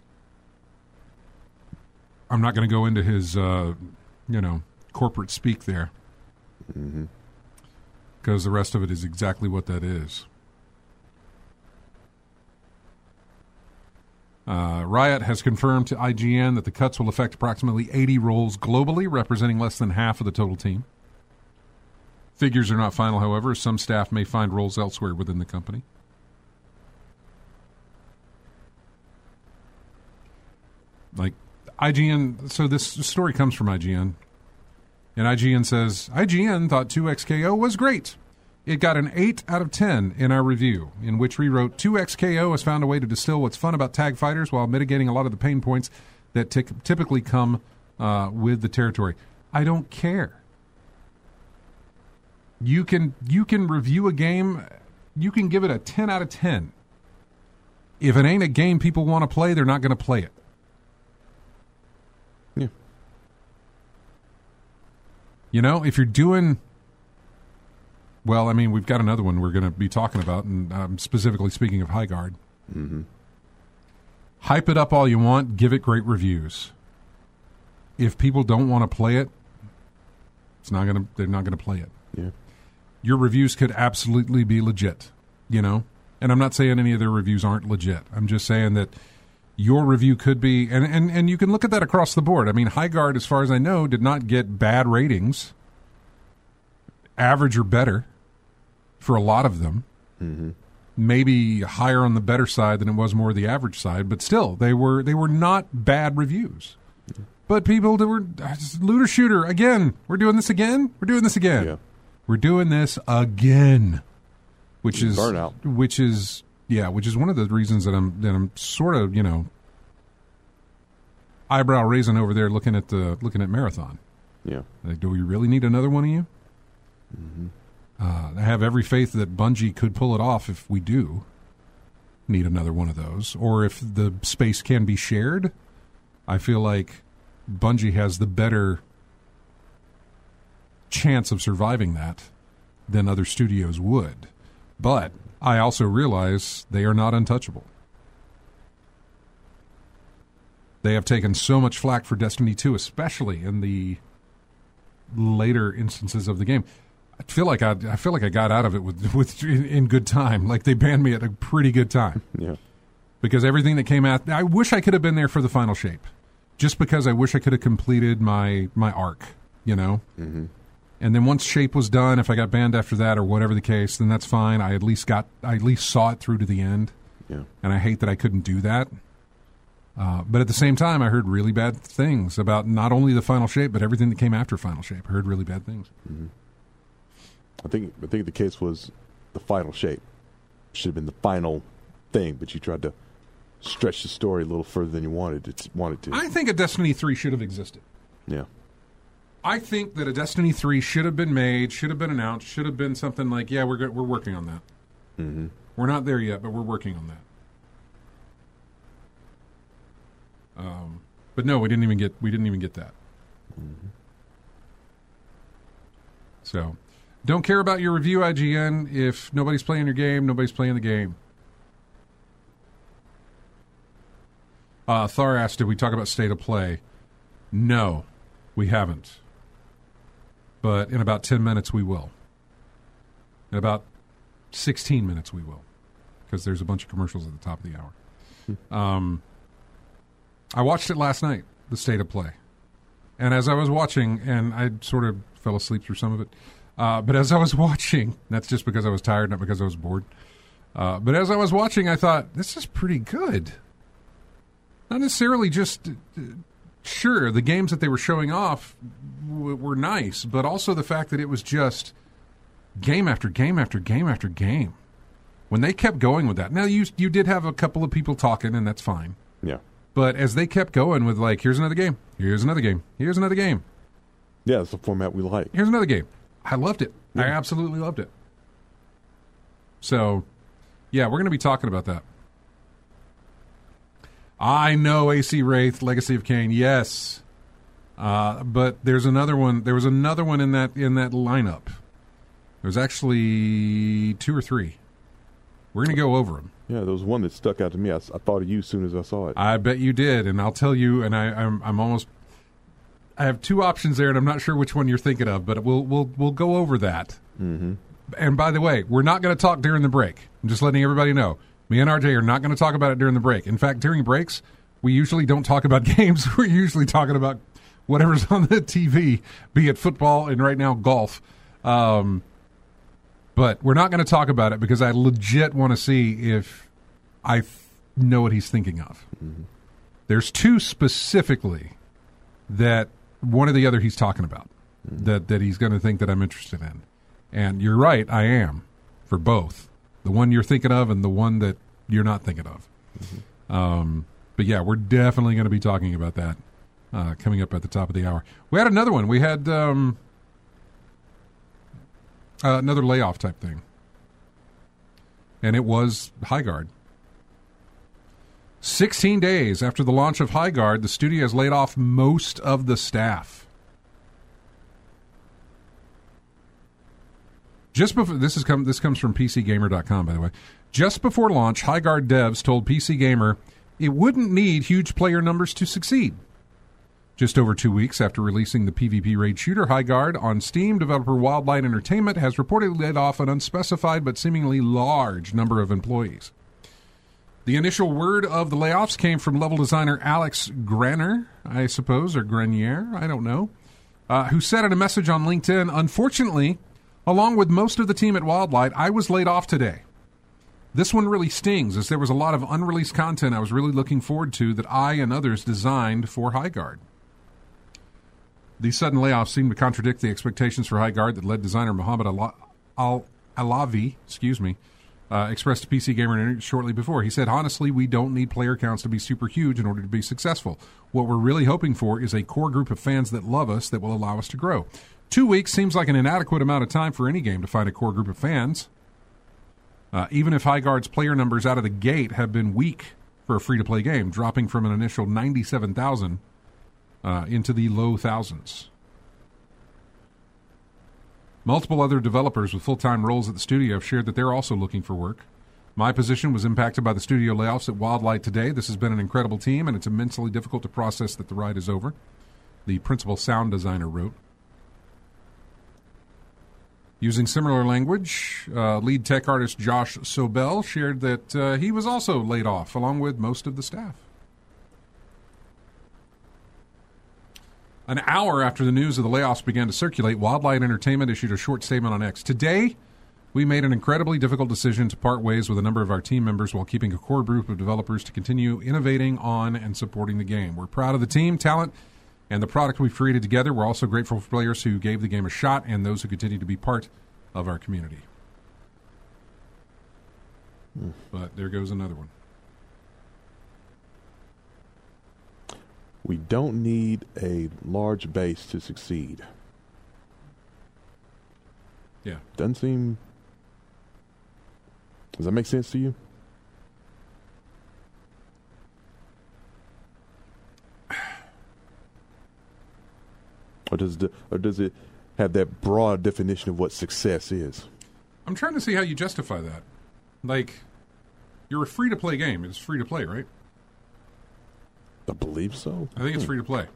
I'm not going to go into his, corporate speak there. Mm-hmm. Because the rest of it is exactly what that is. Riot has confirmed to IGN that the cuts will affect approximately 80 roles globally, representing less than half of the total team. Figures are not final, however, as some staff may find roles elsewhere within the company. Like IGN, so this story comes from IGN. And IGN says, IGN thought 2XKO was great. It got an 8 out of 10 in our review, in which we wrote, 2XKO has found a way to distill what's fun about tag fighters while mitigating a lot of the pain points that typically come with the territory. I don't care. You can review a game, you can give it a 10 out of 10. If it ain't a game people want to play, they're not going to play it. Yeah. You know, if you're doing... Well, I mean, we've got another one we're going to be talking about, and I'm specifically speaking of High Guard. Mm-hmm. Hype it up all you want, give it great reviews. If people don't want to play it, they're not going to play it. Yeah. Your reviews could absolutely be legit, you know? And I'm not saying any of their reviews aren't legit. I'm just saying that your review could be, and you can look at that across the board. I mean, High Guard, as far as I know, did not get bad ratings, average or better for a lot of them. Mm-hmm. Maybe higher on the better side than it was more the average side, but still, they were not bad reviews. Mm-hmm. But people that were looter shooter again. We're doing this again. We're doing this again. Yeah. We're doing this again, which is burnout. Which is one of the reasons that I'm sort of, you know, eyebrow raising over there looking at Marathon. Yeah. Like, do we really need another one of you? Mm-hmm. I have every faith that Bungie could pull it off if we do need another one of those, or if the space can be shared. I feel like Bungie has the better chance of surviving that than other studios would. But I also realize they are not untouchable. They have taken so much flack for Destiny 2, especially in the later instances of the game. I feel like I got out of it in good time. Like, they banned me at a pretty good time. Yeah. Because everything that came out, I wish I could have been there for the final shape. Just because I wish I could have completed my arc, you know? Mm-hmm. And then once shape was done, if I got banned after that or whatever the case, then that's fine. I at least saw it through to the end. Yeah. And I hate that I couldn't do that. But at the same time, I heard really bad things about not only the final shape, but everything that came after final shape. I heard really bad things. Mm-hmm. I think the case was the final shape should have been the final thing, but you tried to stretch the story a little further than you wanted to. I think a Destiny 3 should have existed. Yeah. I think that a Destiny 3 should have been made, should have been announced, should have been something like, yeah, we're working on that. Mm-hmm. We're not there yet, but we're working on that. But no, we didn't even get that. Mm-hmm. So, don't care about your review, IGN. If nobody's playing your game, nobody's playing the game. Thar asked, did we talk about State of Play? No, we haven't. But in about 10 minutes, we will. In about 16 minutes, we will. Because there's a bunch of commercials at the top of the hour. I watched it last night, the State of Play. And as I was watching, and I sort of fell asleep through some of it, but as I was watching, that's just because I was tired, not because I was bored. But as I was watching, I thought, this is pretty good. Not necessarily just, sure, the games that they were showing off were nice, but also the fact that it was just game after game after game after game. When they kept going with that. Now, you did have a couple of people talking, and that's fine. Yeah. But as they kept going with, like, here's another game, here's another game, here's another game. Yeah, it's the format we like. Here's another game. I loved it. Yeah. I absolutely loved it. So, yeah, we're going to be talking about that. I know AC Wraith, Legacy of Kain, yes. But there's another one. There was another one in that lineup. There's actually 2 or 3. We're going to go over them. Yeah, there was one that stuck out to me. I thought of you as soon as I saw it. I bet you did, and I'll tell you. And I'm almost. I have 2 options there, and I'm not sure which one you're thinking of, but we'll go over that. Mm-hmm. And by the way, we're not going to talk during the break. I'm just letting everybody know. Me and RJ are not going to talk about it during the break. In fact, during breaks, we usually don't talk about games. We're usually talking about whatever's on the TV, be it football and right now golf. But we're not going to talk about it because I legit want to see if I know what he's thinking of. Mm-hmm. There's 2 specifically that one or the other he's talking about, mm-hmm. that he's going to think that I'm interested in. And you're right, I am, for both. The one you're thinking of and the one that you're not thinking of. Mm-hmm. But yeah, we're definitely going to be talking about that coming up at the top of the hour. We had another one. We had another layoff type thing. And it was Highguard. 16 days after the launch of Highguard, the studio has laid off most of the staff. Just before this comes from PCGamer.com, by the way. Just before launch, Highguard devs told PC Gamer it wouldn't need huge player numbers to succeed. Just over 2 weeks after releasing the PvP raid shooter Highguard on Steam, developer Wildlight Entertainment has reportedly laid off an unspecified but seemingly large number of employees. The initial word of the layoffs came from level designer Alex Grenier, I suppose, or Grenier, I don't know, who said in a message on LinkedIn, "Unfortunately, along with most of the team at Wildlight, I was laid off today. This one really stings, as there was a lot of unreleased content I was really looking forward to that I and others designed for Highguard." These sudden layoffs seem to contradict the expectations for Highguard that lead designer Mohammed Alavi, expressed to PC Gamer shortly before. He said, "Honestly, we don't need player counts to be super huge in order to be successful. What we're really hoping for is a core group of fans that love us that will allow us to grow. 2 weeks seems like an inadequate amount of time for any game to find a core group of fans. Even if Highguard's player numbers out of the gate have been weak for a free-to-play game, dropping from an initial 97,000 into the low thousands. Multiple other developers with full-time roles at the studio have shared that they're also looking for work. My position was impacted by the studio layoffs at Wildlight today. This has been an incredible team, and it's immensely difficult to process that the ride is over, the principal sound designer wrote. Using similar language, lead tech artist Josh Sobel shared that he was also laid off, along with most of the staff. An hour after the news of the layoffs began to circulate, Wildlight Entertainment issued a short statement on X. Today, we made an incredibly difficult decision to part ways with a number of our team members while keeping a core group of developers to continue innovating on and supporting the game. We're proud of the team, talent, and the product we've created together. We're also grateful for players who gave the game a shot and those who continue to be part of our community. But there goes another one. We don't need a large base to succeed. Yeah. Doesn't seem... Does that make sense to you? Or does it have that broad definition of what success is? I'm trying to see how you justify that. Like, you're a free-to-play game. It's free-to-play, right? I believe so. I think it's free-to-play.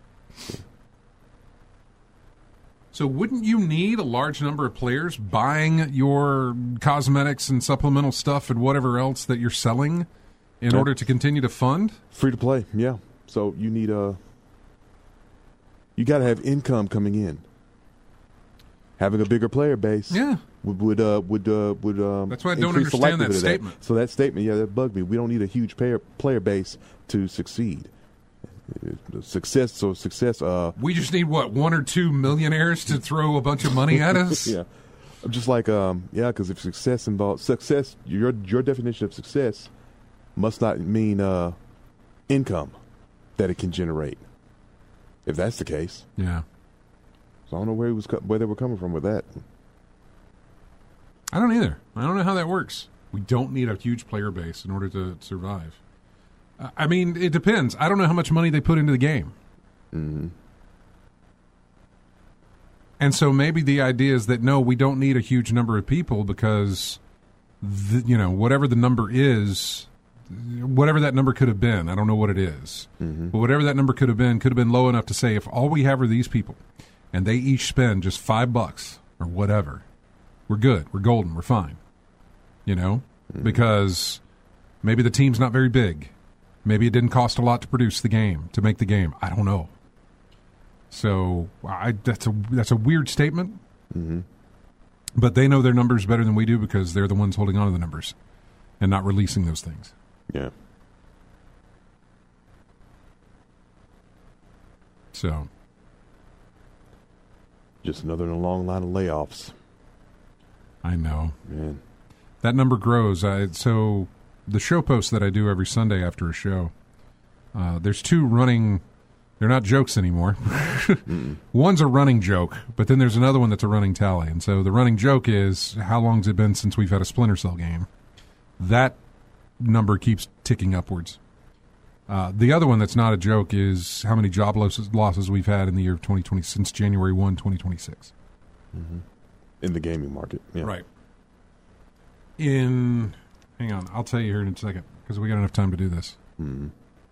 So wouldn't you need a large number of players buying your cosmetics and supplemental stuff and whatever else that you're selling in order to continue to fund? Free-to-play, yeah. So you need you got to have income coming in. Having a bigger player base, would that's why I don't increase the understand that likelihood of statement. So that statement, that bugged me. We don't need a huge player base to succeed. Success. We just need what, 1 or 2 millionaires to throw a bunch of money at us? Yeah, I'm just like because if success involves success, your definition of success must not mean income that it can generate. If that's the case, yeah. So I don't know where they were coming from with that. I don't either. I don't know how that works. We don't need a huge player base in order to survive. I mean, it depends. I don't know how much money they put into the game. Mm-hmm. And so maybe the idea is that, no, we don't need a huge number of people because, whatever the number is, whatever that number could have been, I don't know what it is. Mm-hmm. But whatever that number could have been low enough to say, if all we have are these people and they each spend just $5 or whatever, we're good. We're golden. We're fine. Mm-hmm. Because maybe the team's not very big. Maybe it didn't cost a lot to produce the game, to make the game. I don't know. So that's a weird statement. Mm-hmm. But they know their numbers better than we do because they're the ones holding on to the numbers and not releasing those things. Yeah. So. Just another in a long line of layoffs. I know. Man. That number grows. So the show posts that I do every Sunday after a show, there's 2 running. They're not jokes anymore. One's a running joke, but then there's another one that's a running tally. And so the running joke is, how long's it been since we've had a Splinter Cell game? That number keeps ticking upwards. The other one that's not a joke is how many job losses we've had in the year of 2020 since January 1, 2026. Mm-hmm. In the gaming market. Yeah. Right. Hang on, I'll tell you here in a second because we got enough time to do this. Mm-hmm.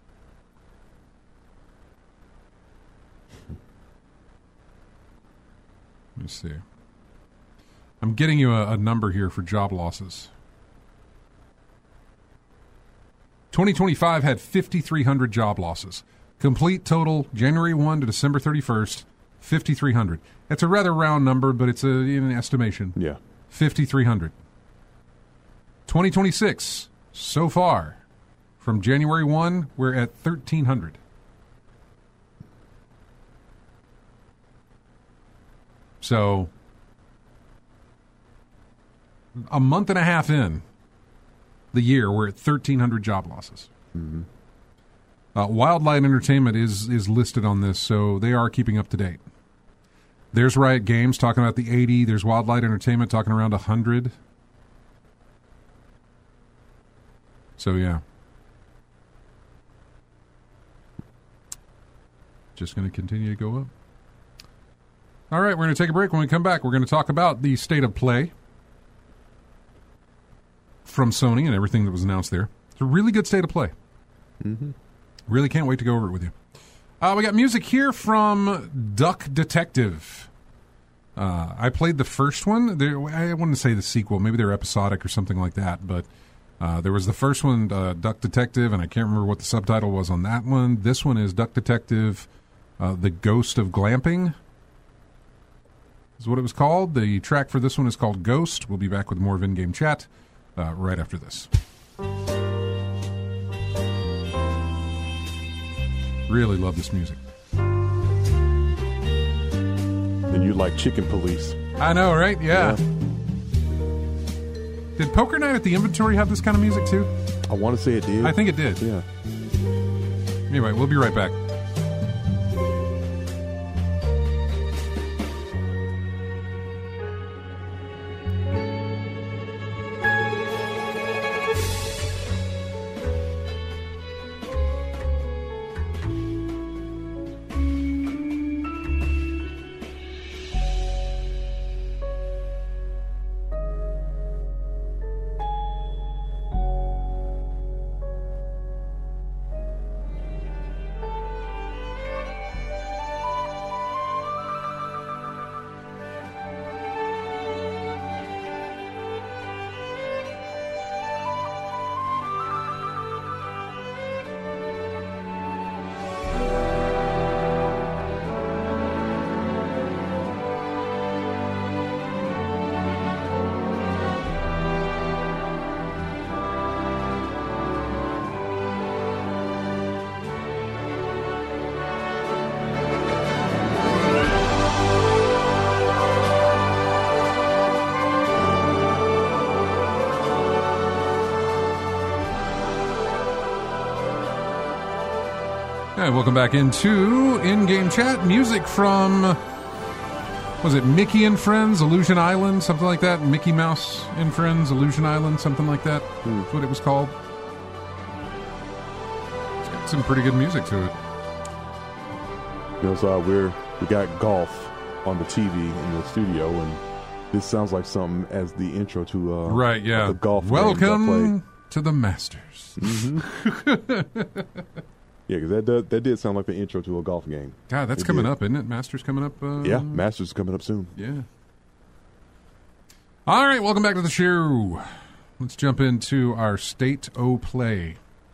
Let me see. I'm getting you a number here for job losses. 2025 had 5,300 job losses. Complete total, January 1 to December 31st, 5,300. That's a rather round number, but it's an estimation. Yeah. 5,300. 2026, so far, from January 1, we're at 1,300. So, a month and a half in the year, we're at 1,300 job losses. Mm-hmm. Wildlight Entertainment is listed on this, so they are keeping up to date. There's Riot Games talking about the 80. There's Wildlight Entertainment talking around 100. So, yeah. Just going to continue to go up. All right, we're going to take a break. When we come back, we're going to talk about the state of play from Sony and everything that was announced there. It's a really good state of play. Mm-hmm. Really can't wait to go over it with you. We got music here from Duck Detective. I played the first one. I wouldn't say the sequel. Maybe they're episodic or something like that. But there was the first one, Duck Detective, and I can't remember what the subtitle was on that one. This one is Duck Detective, The Ghost of Glamping is what it was called. The track for this one is called Ghost. We'll be back with more of In-Game Chat right after this. Really love this music. And you like Chicken Police. I know, right? Yeah. Did Poker Night at the Inventory have this kind of music too? I want to say it did. I think it did. Yeah. Anyway, we'll be right back. All right, welcome back into In-Game Chat. Music from, was it Mickey and Friends, Illusion Island, something like that? Mickey Mouse and Friends, Illusion Island, something like that. That's what it was called. It's got some pretty good music to it. You know, so we got golf on the TV in the studio, and this sounds like something as the intro to right, yeah. the golf. Welcome to the Masters. Mm-hmm. Yeah, because that did sound like the intro to a golf game. God, that's coming up, isn't it? Masters coming up? Yeah, Masters is coming up soon. Yeah. All right, welcome back to the show. Let's jump into our State O' Play.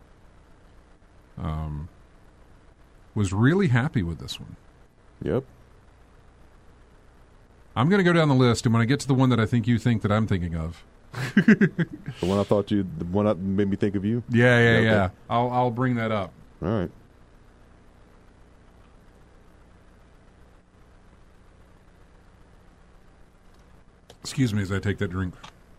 Was really happy with this one. Yep. I'm going to go down the list, and when I get to the one that I think you think that I'm thinking of. The one that made me think of you? Yeah. Okay. I'll bring that up. All right. Excuse me as I take that drink.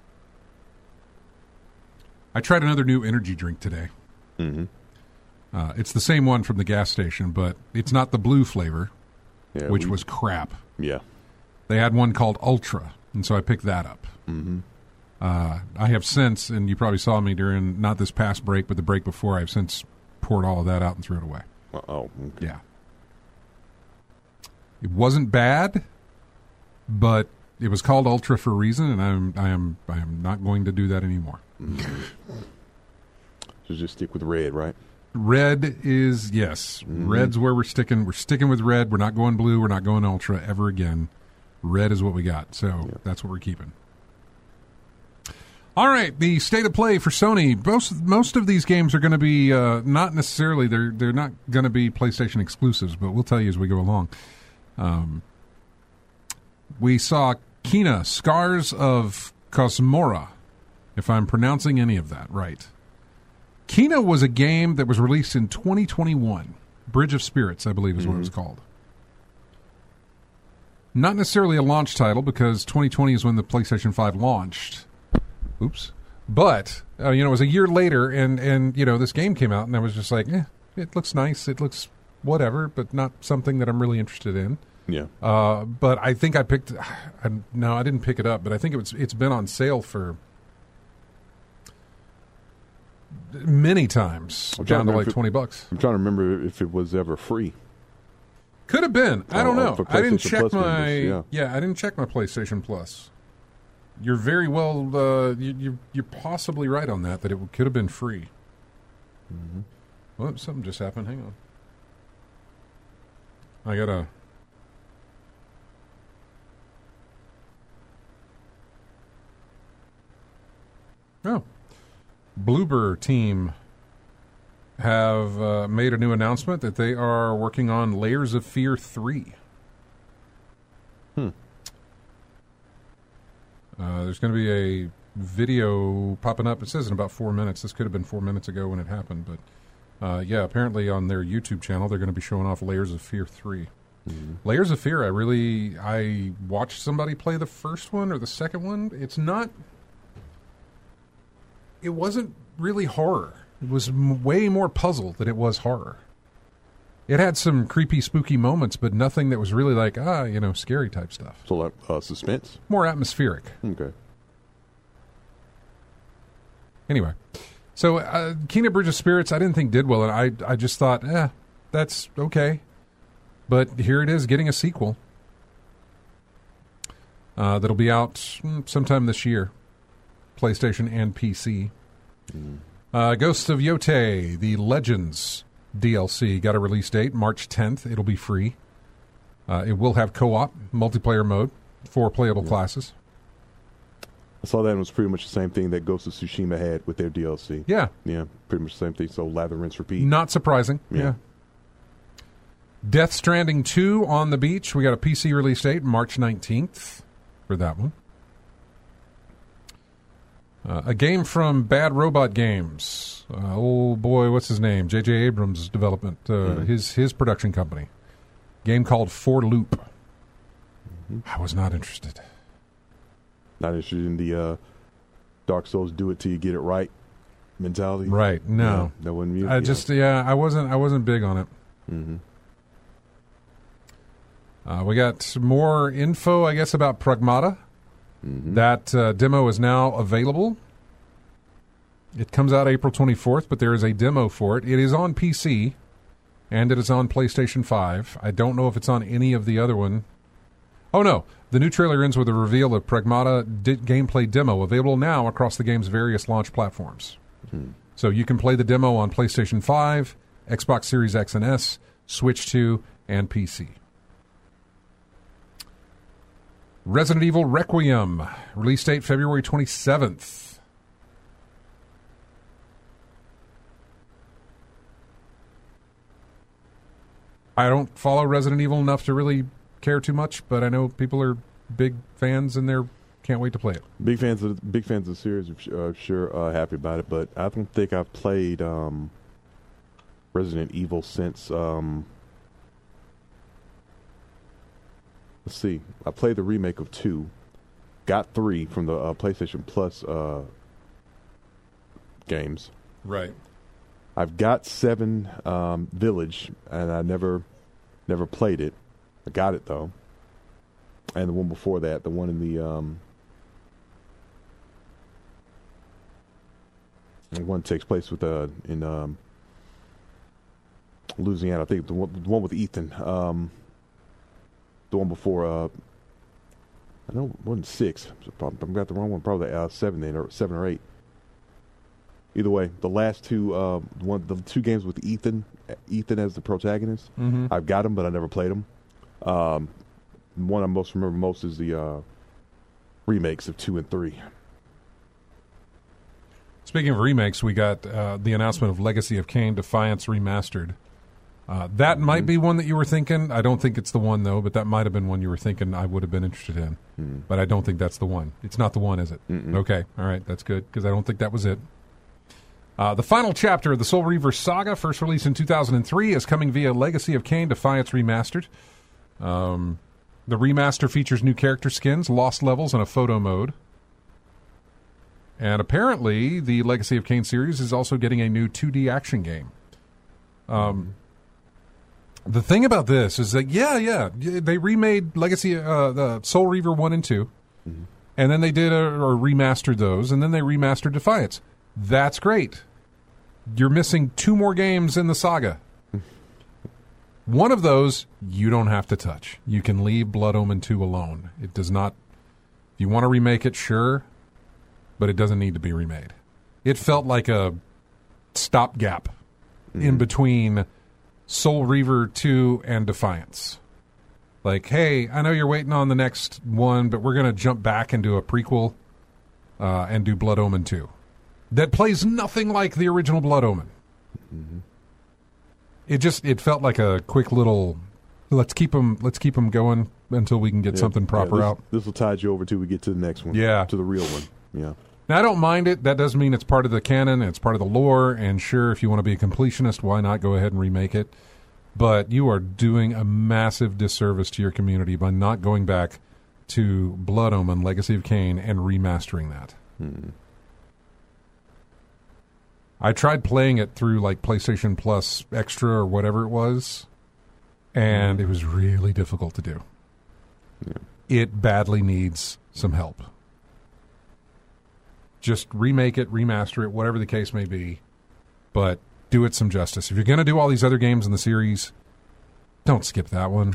I tried another new energy drink today. Mm-hmm. It's the same one from the gas station, but it's not the blue flavor, which was crap. Yeah. They had one called Ultra, and so I picked that up. Mm-hmm. I have since, and you probably saw me during, not this past break, but the break before, I've since poured all of that out and threw it away. Oh, okay. Yeah. It wasn't bad, but it was called Ultra for a reason, and I am not going to do that anymore. Mm-hmm. So just stick with red, right? Red is, yes. Mm-hmm. Red's where we're sticking. We're sticking with red. We're not going blue. We're not going Ultra ever again. Red is what we got, so that's what we're keeping. All right, the state of play for Sony. Most of these games are going to be not necessarily they're not going to be PlayStation exclusives, but we'll tell you as we go along. We saw Kena, Scars of Cosmora, if I'm pronouncing any of that right. Kena was a game that was released in 2021. Bridge of Spirits, I believe, is what it was called. Not necessarily a launch title because 2020 is when the PlayStation 5 launched. Oops. But, it was a year later, and this game came out, and I was just like, it looks nice. It looks whatever, but not something that I'm really interested in. Yeah. But I think I picked... No, I didn't pick it up, but I think it's been on sale for many times, down to like $20. I'm trying to remember if it was ever free. Could have been. I don't know. I didn't check Plus my... members, I didn't check my PlayStation Plus. You're very well. You're possibly right on that. That it could have been free. Mm-hmm. Well, something just happened. Hang on. I gotta. Oh, Bloober team have made a new announcement that they are working on Layers of Fear 3. There's going to be a video popping up. It says in about 4 minutes. This could have been 4 minutes ago when it happened, but yeah, apparently on their YouTube channel they're going to be showing off Layers of Fear 3. Mm-hmm. Layers of Fear, I watched somebody play the first one or the second one. It wasn't really horror. It was way more puzzle than it was horror. It had some creepy, spooky moments, but nothing that was really like, scary type stuff. So like suspense? More atmospheric. Okay. Anyway, so Kena Bridge of Spirits I didn't think did well, and I just thought, that's okay. But here it is, getting a sequel. That'll be out sometime this year. PlayStation and PC. Ghosts of Yote, the Legends DLC, got a release date, March 10th. It'll be free. It will have co-op, multiplayer mode, 4 playable classes. I saw that and it was pretty much the same thing that Ghost of Tsushima had with their DLC. Yeah. Yeah, pretty much the same thing. So lather, rinse, repeat. Not surprising. Yeah. Death Stranding 2 on the beach. We got a PC release date, March 19th for that one. A game from Bad Robot Games. Oh boy, what's his name? J.J. Abrams' development. His production company. Game called For Loop. Mm-hmm. I was not interested. Not interested in the Dark Souls do it till you get it right mentality. Right? No, that wasn't me. I wasn't big on it. Mm-hmm. We got more info, I guess, about Pragmata. Mm-hmm. That demo is now available. It comes out April 24th, but there is a demo for it. It is on PC, and it is on PlayStation 5. I don't know if it's on any of the other one. Oh, no. The new trailer ends with a reveal of Pragmata gameplay demo, available now across the game's various launch platforms. Mm-hmm. So you can play the demo on PlayStation 5, Xbox Series X and S, Switch 2, and PC. Resident Evil Requiem, release date February 27th. I don't follow Resident Evil enough to really care too much, but I know people are big fans and they can't wait to play it. Big fans of the series are sure happy about it, but I don't think I've played Resident Evil since... Let's see. I played the remake of 2, got 3 from the PlayStation Plus games. Right. I've got 7 Village, and I never played it. I got it though, and the one before that, the one in the one takes place with in Louisiana. I think the one with Ethan. The one before, I know it wasn't 6. I've got the wrong one. Probably 7 then, or 7 or 8. Either way, the last two, the 2 games with Ethan as the protagonist, mm-hmm. I've got them, but I never played them. One I remember most is the remakes of 2 and 3. Speaking of remakes, we got the announcement of Legacy of Kain Defiance Remastered. That might be one that you were thinking. I don't think it's the one, though, but that might have been one you were thinking I would have been interested in. Mm. But I don't think that's the one. It's not the one, is it? Mm-mm. Okay. All right. That's good, because I don't think that was it. The final chapter of the Soul Reaver saga, first released in 2003, is coming via Legacy of Kain Defiance Remastered. The remaster features new character skins, lost levels, and a photo mode. And apparently, the Legacy of Kain series is also getting a new 2D action game. The thing about this is that, they remade Legacy, the Soul Reaver 1 and 2, mm-hmm. and then they did or remastered those, and then they remastered Defiance. That's great. You're missing 2 more games in the saga. One of those, you don't have to touch. You can leave Blood Omen 2 alone. It does not If you want to remake it, sure, but it doesn't need to be remade. It felt like a stopgap in between Soul Reaver 2 and Defiance. Like, hey, I know you're waiting on the next one, but we're going to jump back into a prequel and do Blood Omen 2. That plays nothing like the original Blood Omen. Mm-hmm. It felt like a quick little, let's keep them going until we can get something proper out. This will tide you over till we get to the next one. Yeah. To the real one. Yeah. Now, I don't mind it. That doesn't mean it's part of the canon. It's part of the lore. And sure, if you want to be a completionist, why not go ahead and remake it? But you are doing a massive disservice to your community by not going back to Blood Omen, Legacy of Kain, and remastering that. I tried playing it through like PlayStation Plus Extra or whatever it was, and it was really difficult to do. Yeah. It badly needs some help. Just remake it, remaster it, whatever the case may be, but do it some justice. If you're going to do all these other games in the series, don't skip that one.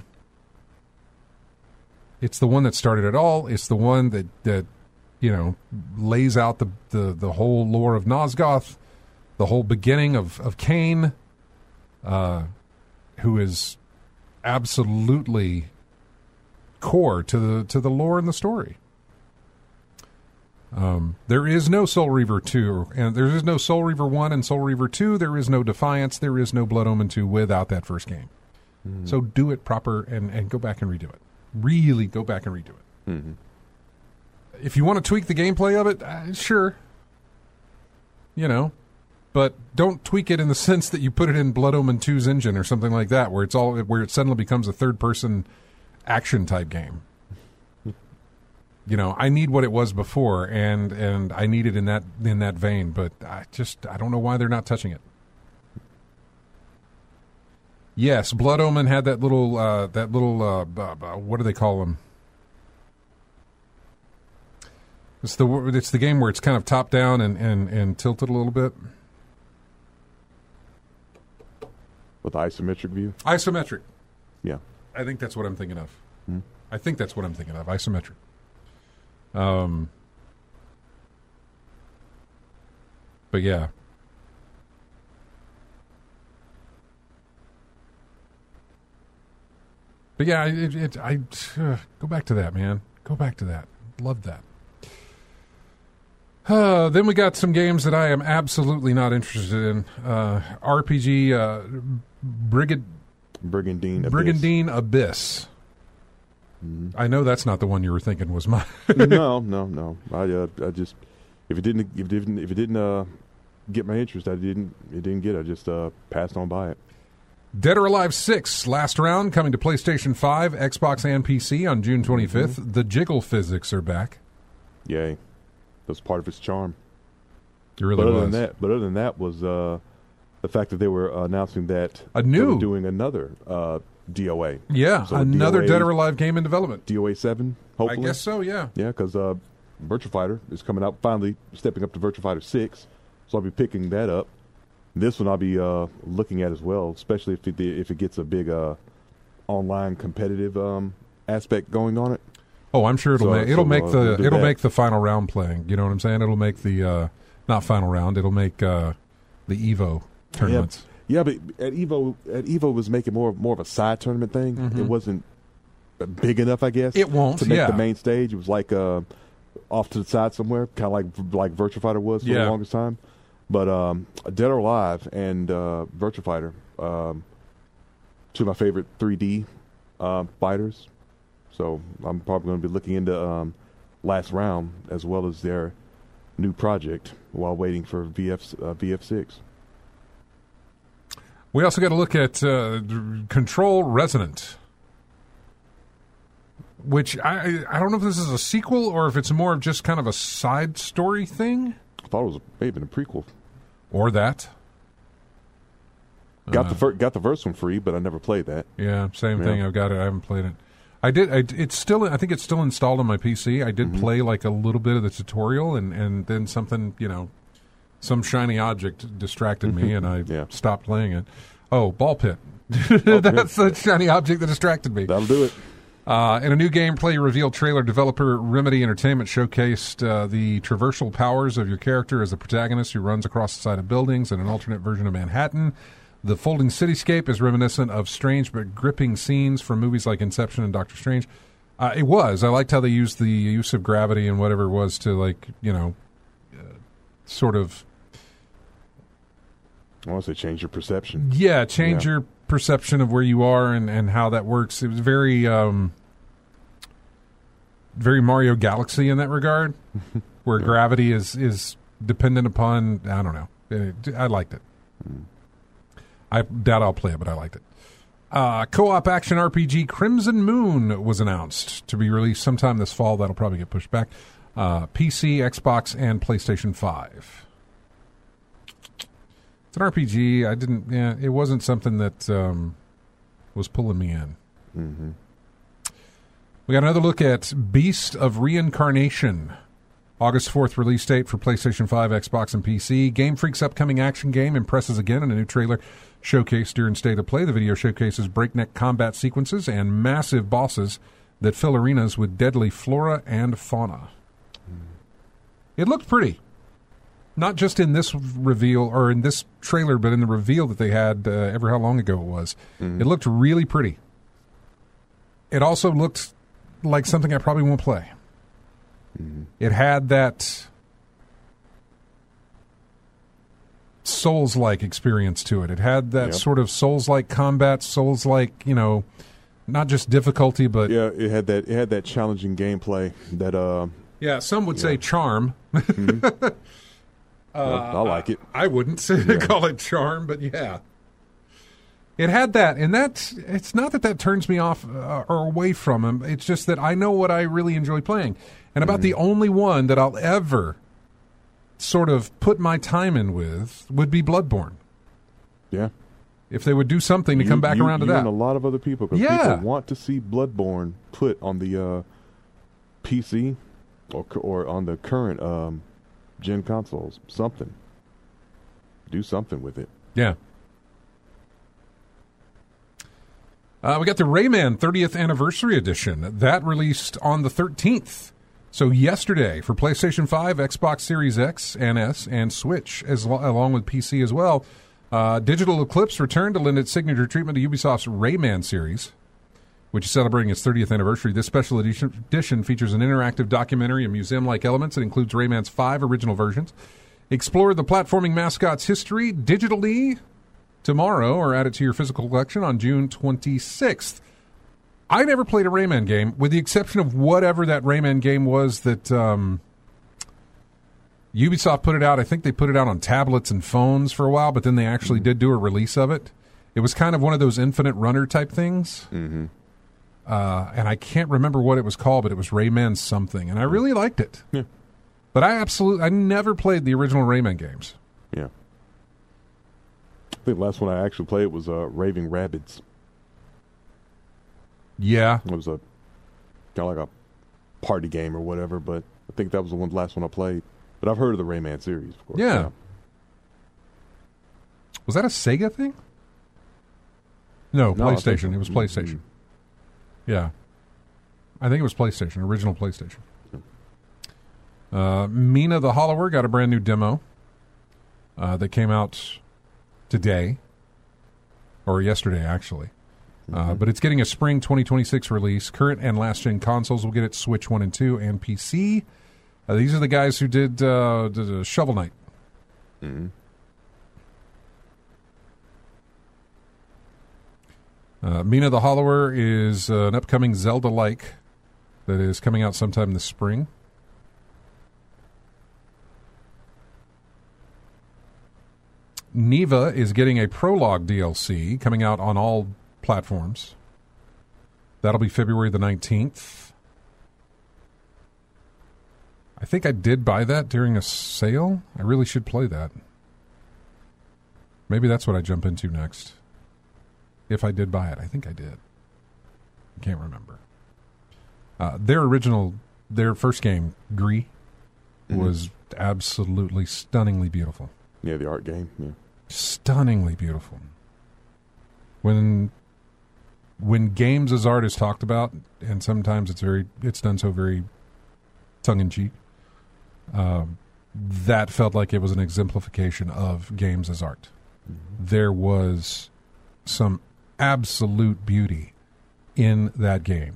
It's the one that started it all. It's the one that lays out the whole lore of Nosgoth, the whole beginning of Kain, who is absolutely core to the lore and the story. There is no Soul Reaver 2, and there is no Soul Reaver 1 and Soul Reaver 2. There is no Defiance. There is no Blood Omen 2 without that first game. Mm-hmm. So do it proper and go back and redo it. Really go back and redo it. Mm-hmm. If you want to tweak the gameplay of it, sure. But don't tweak it in the sense that you put it in Blood Omen 2's engine or something like that, where it suddenly becomes a third-person action type game. I need what it was before, and I need it in that vein. But I don't know why they're not touching it. Yes, Blood Omen had that little what do they call them? It's the game where it's kind of top down and tilted a little bit. With the isometric view? Isometric. Yeah. I think that's what I'm thinking of. Mm-hmm. I think that's what I'm thinking of. Isometric. But yeah. But yeah, I go back to that, man. Go back to that. Love that. Then we got some games that I am absolutely not interested in. RPG Brigandine Abyss. Mm-hmm. I know that's not the one you were thinking was mine. No. I just if it didn't get my interest, it didn't get it. I just passed on by it. Dead or Alive 6, last round, coming to PlayStation 5, Xbox, and PC on June 25th. Mm-hmm. The jiggle physics are back. Yay. That was part of its charm. It really was. But other than that was the fact that they were announcing that they were doing another DOA. Yeah, so another Dead or Alive game in development. DOA 7, hopefully. I guess so, yeah. Yeah, because Virtua Fighter is coming out, finally stepping up to Virtua Fighter 6, so I'll be picking that up. This one I'll be looking at as well, especially if it gets a big online competitive aspect going on it. Oh, I'm sure it'll make the final round playing. You know what I'm saying? It'll make the not final round. It'll make the Evo tournaments. Yeah, but at Evo was making more of a side tournament thing. Mm-hmm. It wasn't big enough, I guess. It won't to make the main stage. It was like off to the side somewhere, kind of like Virtua Fighter was for the longest time. But Dead or Alive and Virtua Fighter, two of my favorite 3D fighters. So I'm probably going to be looking into Last Round as well as their new project while waiting for VF6. We also got to look at Control Resonant, which I don't know if this is a sequel or if it's more of just kind of a side story thing. I thought it was maybe a prequel. Or that. Got the first one free, but I never played that. Yeah, same thing. I've got it. I haven't played it. I did. I think it's still installed on my PC. I did play like a little bit of the tutorial, and then something, some shiny object distracted me, and I stopped playing it. Oh, Ball Pit. That's the shiny object that distracted me. That'll do it. In a new gameplay reveal trailer, developer Remedy Entertainment showcased the traversal powers of your character as the protagonist who runs across the side of buildings in an alternate version of Manhattan. The folding cityscape is reminiscent of strange but gripping scenes from movies like Inception and Doctor Strange. It was. I liked how they used the use of gravity and whatever it was to, like, sort of... I want to say change your perception. Yeah, change your perception of where you are and how that works. It was very very Mario Galaxy in that regard, where gravity is dependent upon, I don't know. I liked it. I doubt I'll play it, but I liked it. Co-op action RPG Crimson Moon was announced to be released sometime this fall. That'll probably get pushed back. PC, Xbox, and PlayStation 5. It's an RPG. It wasn't something that was pulling me in. Mm-hmm. We got another look at Beast of Reincarnation. August 4th release date for PlayStation 5, Xbox, and PC. Game Freak's upcoming action game impresses again in a new trailer showcased during State of Play. The video showcases breakneck combat sequences and massive bosses that fill arenas with deadly flora and fauna. It looked pretty. Not just in this reveal or in this trailer, but in the reveal that they had ever how long ago it was. Mm-hmm. It looked really pretty. It also looked like something I probably won't play. Mm-hmm. It had that Souls-like experience to it. It had that sort of Souls-like combat, Souls-like, not just difficulty, but it had that challenging gameplay that some would say charm. Mm-hmm. I like it. I wouldn't call it charm, but yeah. It had that, and it's not that turns me off or away from him. It's just that I know what I really enjoy playing. And about the only one that I'll ever sort of put my time in with would be Bloodborne. Yeah. If they would do something to come back around to that. And a lot of other people, because people want to see Bloodborne put on the PC or on the current gen consoles. Something. Do something with it. Yeah. We got the Rayman 30th Anniversary Edition. That released on the 13th. So yesterday for PlayStation 5, Xbox Series X and S, and Switch, along with PC as well. Digital Eclipse returned to lend its signature treatment to Ubisoft's Rayman series, which is celebrating its 30th anniversary. This special edition features an interactive documentary and museum-like elements. It includes Rayman's 5 original versions. Explore the platforming mascot's history digitally tomorrow, or add it to your physical collection on June 26th. I never played a Rayman game, with the exception of whatever that Rayman game was that Ubisoft put it out. I think they put it out on tablets and phones for a while, but then they actually did do a release of it. It was kind of one of those infinite runner type things. Mm-hmm. And I can't remember what it was called, but it was Rayman something, and I really liked it. Yeah. But I never played the original Rayman games. Yeah. I think the last one I actually played was Raving Rabbids. Yeah. It was kind of like a party game or whatever, but I think that was the last one I played. But I've heard of the Rayman series, of course. Yeah. Was that a Sega thing? No, PlayStation. It was PlayStation. Yeah. I think it was PlayStation, original PlayStation. Mina the Hollower got a brand new demo that came out today, or yesterday, actually. But it's getting a spring 2026 release. Current and last-gen consoles will get it, Switch 1 and 2, and PC. These are the guys who did Shovel Knight. Mm-hmm. Mina the Hollower is an upcoming Zelda-like that is coming out sometime this spring. Neva is getting a prologue DLC coming out on all platforms. That'll be February the 19th. I think I did buy that during a sale. I really should play that. Maybe that's what I jump into next. If I did buy it. I think I did. I can't remember. Their first game, Gree, was absolutely stunningly beautiful. Yeah, the art game. Yeah. Stunningly beautiful. When when games as art is talked about, and sometimes it's done so very tongue-in-cheek, that felt like it was an exemplification of games as art. Mm-hmm. There was some absolute beauty in that game.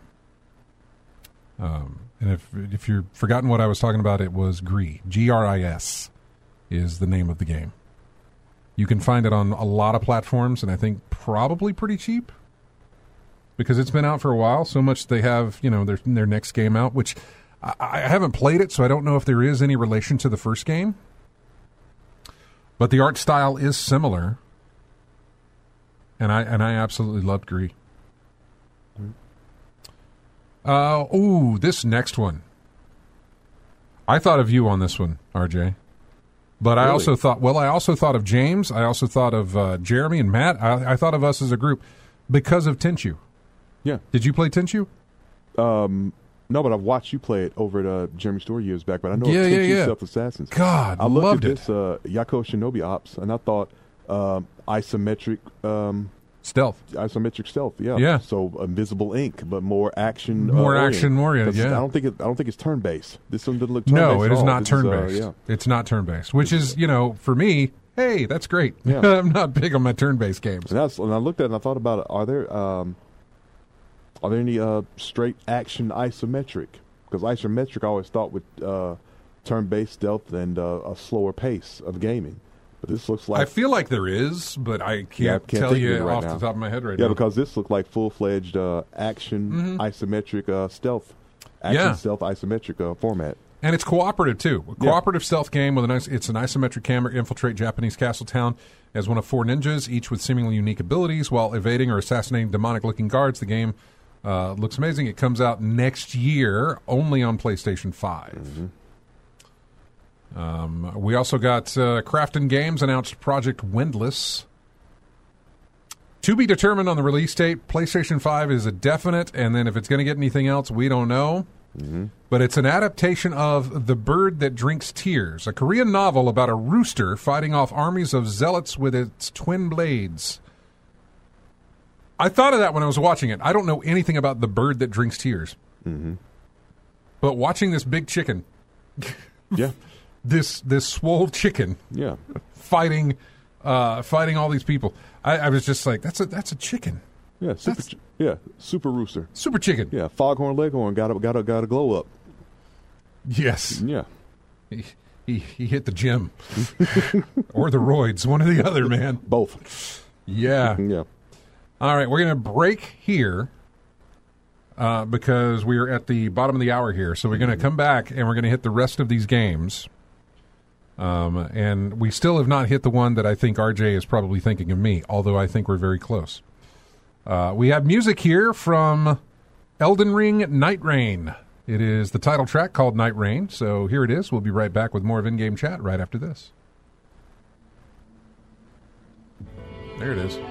And if you've forgotten what I was talking about, it was Gris. Gris is the name of the game. You can find it on a lot of platforms, and I think probably pretty cheap because it's been out for a while. So much they have, their next game out, which I haven't played it, so I don't know if there is any relation to the first game. But the art style is similar, and I absolutely loved Gris. This next one. I thought of you on this one, RJ. But really? I also thought of James. I also thought of Jeremy and Matt. I thought of us as a group because of Tenchu. Yeah. Did you play Tenchu? No, but I've watched you play it over at Jeremy Store years back. But I know Tenchu Stealth Assassins. God, I looked at this Yako Shinobi Ops, and I thought isometric stealth, yeah. So invisible ink, but more action. Yeah. I don't think it's turn based. This one doesn't look turn based. No, it is not turn based. It's not turn based, which is for me. Hey, that's great. Yeah. I'm not big on my turn based games. And I looked at it and I thought about it. Are there any straight action isometric? Because isometric I always thought with turn based stealth and a slower pace of gaming. But this looks like... I feel like there is, but I can't tell you off the top of my head right now. Yeah, because this looked like full-fledged action isometric stealth. Stealth isometric format. And it's cooperative, too. A cooperative stealth game with it's an isometric camera. Infiltrate Japanese castle town as one of 4 ninjas, each with seemingly unique abilities, while evading or assassinating demonic-looking guards. The game looks amazing. It comes out next year, only on PlayStation 5. Mm-hmm. We also got Krafton Games announced Project Windless. To be determined on the release date. PlayStation 5 is a definite, and then if it's going to get anything else, we don't know. Mm-hmm. But it's an adaptation of The Bird That Drinks Tears, a Korean novel about a rooster fighting off armies of zealots with its twin blades. I thought of that when I was watching it. I don't know anything about The Bird That Drinks Tears. Mm-hmm. But watching this big chicken... yeah. This swole chicken, fighting all these people. I was just like, that's a chicken. Yeah, super rooster, super chicken. Yeah, foghorn leghorn got a glow up. Yes. Yeah. He hit the gym or the roids, one or the other, man. Both. Yeah. Yeah. All right, we're gonna break here. Because we are at the bottom of the hour here, so we're going to come back and we're going to hit the rest of these games. And we still have not hit the one that I think RJ is probably thinking of me, although I think we're very close. We have music here from Elden Ring Night Rain. It is the title track called Night Rain, so here it is. We'll be right back with more of In-Game Chat right after this. There it is.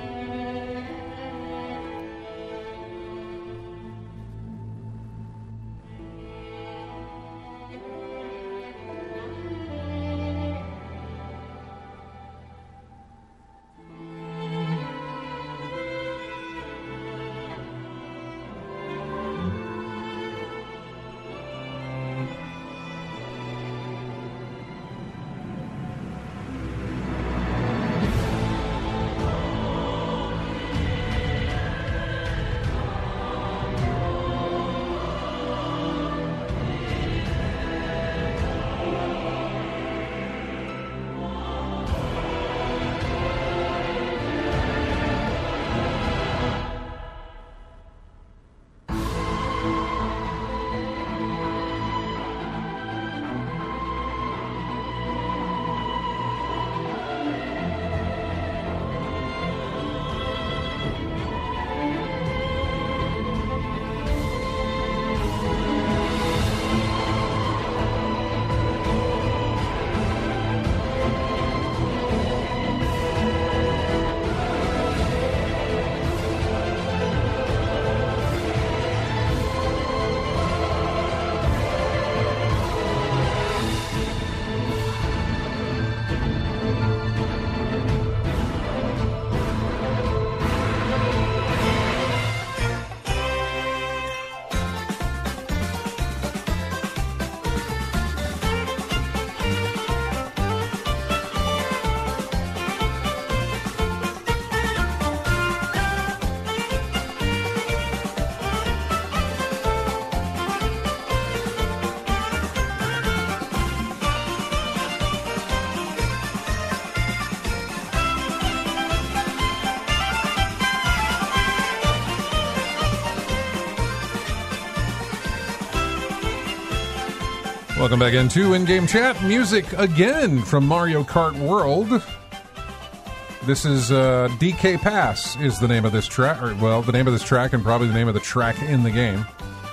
Welcome back into In-Game Chat. Music again from Mario Kart World. This is DK Pass is the name of this track. Or, well, the name of this track and probably the name of the track in the game.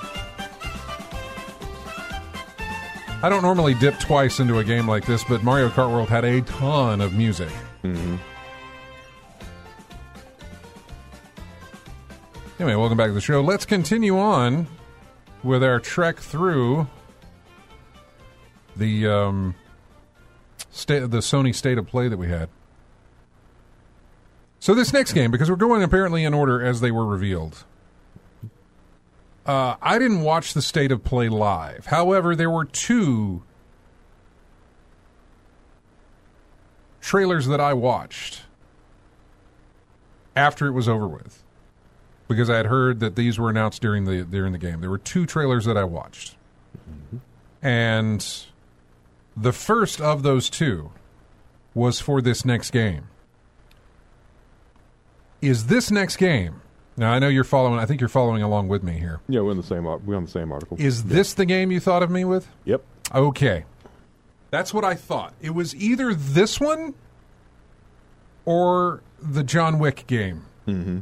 I don't normally dip twice into a game like this, but Mario Kart World had a ton of music. Mm-hmm. Anyway, welcome back to the show. Let's continue on with our trek through the Sony State of Play that we had. So this next game, because we're going apparently in order as they were revealed. I didn't watch the State of Play live. However, there were two trailers that I watched after it was over with, because I had heard that these were announced during the game. There were two trailers that I watched, and the first of those two was for this next game. Is this next game? Now I know you're following. I think you're following along with me here. Yeah, we're on the same article. Is this the game you thought of me with? Yep. Okay, that's what I thought. It was either this one or the John Wick game. Mm-hmm.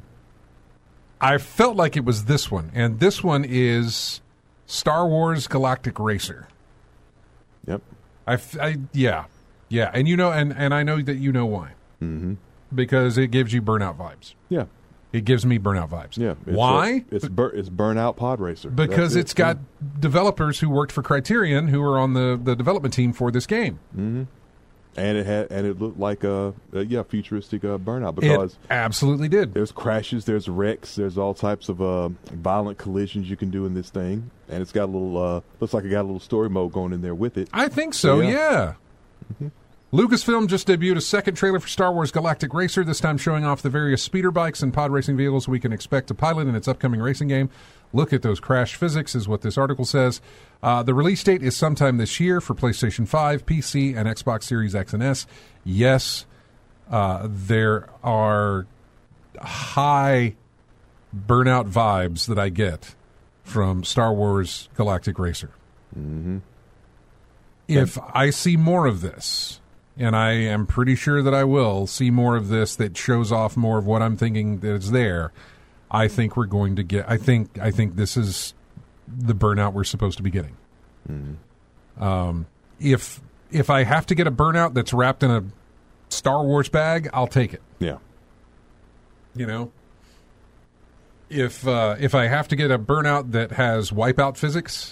I felt like it was this one, and this one is Star Wars Galactic Racer. Yep. Yeah, and you know, and I know that you know why. Mm-hmm. Because it gives you Burnout vibes. Yeah. It gives me Burnout vibes. Yeah. Why? It's Burnout Pod Racer. Because it's got developers who worked for Criterion who are on the development team for this game. Mm-hmm. And it looked like a futuristic Burnout, because it absolutely did. There's crashes, there's wrecks, there's all types of violent collisions you can do in this thing, and it's got a little looks like it got a little story mode going in there with it. I think so. Yeah. Mm-hmm. Lucasfilm just debuted a second trailer for Star Wars Galactic Racer, this time showing off the various speeder bikes and pod racing vehicles we can expect to pilot in its upcoming racing game. Look at those crash physics, is what this article says. The release date is sometime this year for PlayStation 5, PC, and Xbox Series X and S. Yes, there are high Burnout vibes that I get from Star Wars Galactic Racer. Mm-hmm. If I see more of this, and I am pretty sure that I will see more of this that shows off more of what I'm thinking that is there, I think we're going to get. I think this is the Burnout we're supposed to be getting. Mm-hmm. If I have to get a Burnout that's wrapped in a Star Wars bag, I'll take it. Yeah. You know, if I have to get a Burnout that has Wipeout physics,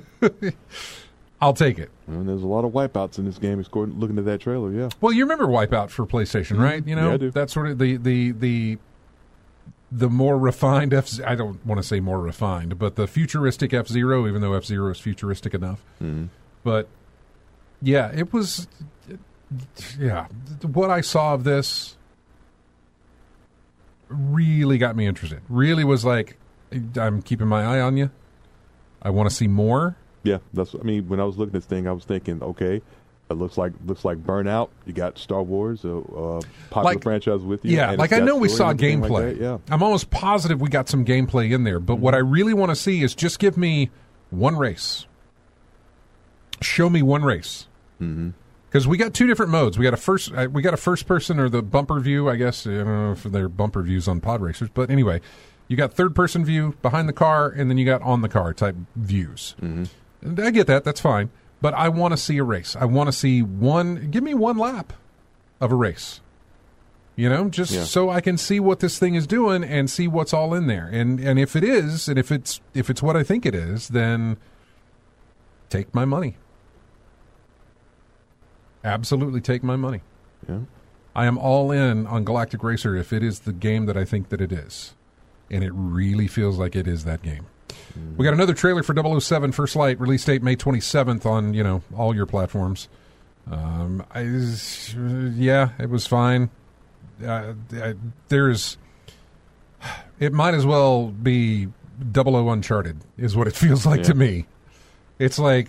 I'll take it. And there's a lot of wipeouts in this game. Looking at that trailer, yeah. Well, you remember Wipeout for PlayStation, right? You know, yeah, I do. That's sort of the more refined I don't want to say more refined, but the futuristic F-Zero, even though F-Zero is futuristic enough. Mm-hmm. But yeah, it was. Yeah, what I saw of this really got me interested. Really was like, I'm keeping my eye on you. I want to see more. Yeah, when I was looking at this thing, I was thinking, okay, it looks like Burnout. You got Star Wars, popular franchise with you. Yeah, like I know we saw gameplay. Like that, yeah. I'm almost positive we got some gameplay in there. But what I really want to see is just give me one race. Show me one race. Because we got two different modes. We got a first person, or the bumper view. I guess I don't know if they're bumper views on pod racers, but anyway, you got third person view behind the car, and then you got on the car type views. Mm-hmm. I get that. That's fine. But I want to see a race. I want to see give me one lap of a race. You know, so I can see what this thing is doing and see what's all in there. And if it is, and if it's what I think it is, then take my money. Absolutely take my money. Yeah. I am all in on Galactic Racer if it is the game that I think that it is. And it really feels like it is that game. We got another trailer for 007 First Light, release date May 27th on, all your platforms. It was fine. It might as well be 00 Uncharted, is what it feels like to me. It's like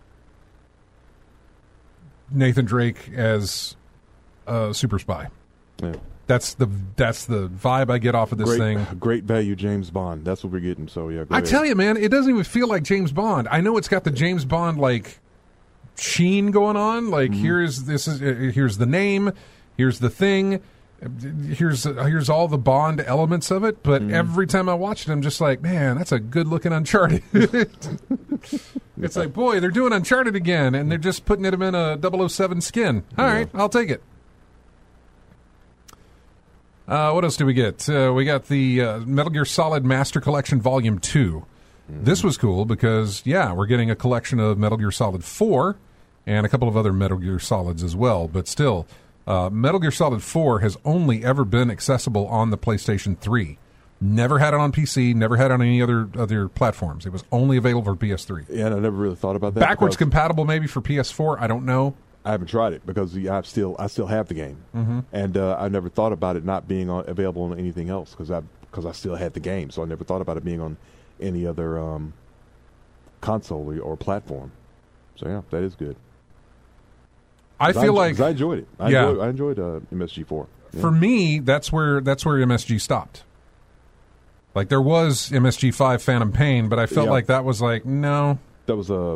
Nathan Drake as a super spy. Yeah. That's the vibe I get off of this thing. Great value James Bond. That's what we're getting. So yeah, I tell you, man, it doesn't even feel like James Bond. I know it's got the James Bond like sheen going on. Like here's the name, here's the thing, here's all the Bond elements of it. But every time I watch it, I'm just like, man, that's a good looking Uncharted. It's like, boy, they're doing Uncharted again, and they're just putting him in a 007 skin. All right, I'll take it. What else do we get? We got the Metal Gear Solid Master Collection Volume 2. This was cool because, we're getting a collection of Metal Gear Solid 4 and a couple of other Metal Gear Solids as well. But still, Metal Gear Solid 4 has only ever been accessible on the PlayStation 3. Never had it on PC, never had it on any other platforms. It was only available for PS3. Yeah, and I never really thought about that. Backwards compatible maybe for PS4, I don't know. I haven't tried it because I still have the game, and I never thought about it not being available on anything else because I still had the game, so I never thought about it being on any other console or platform. So yeah, that is good. I feel like I enjoyed it. I enjoyed MSG4. Yeah. For me, that's where MSG stopped. Like there was MSG5 Phantom Pain, but I felt like that was like no. That was a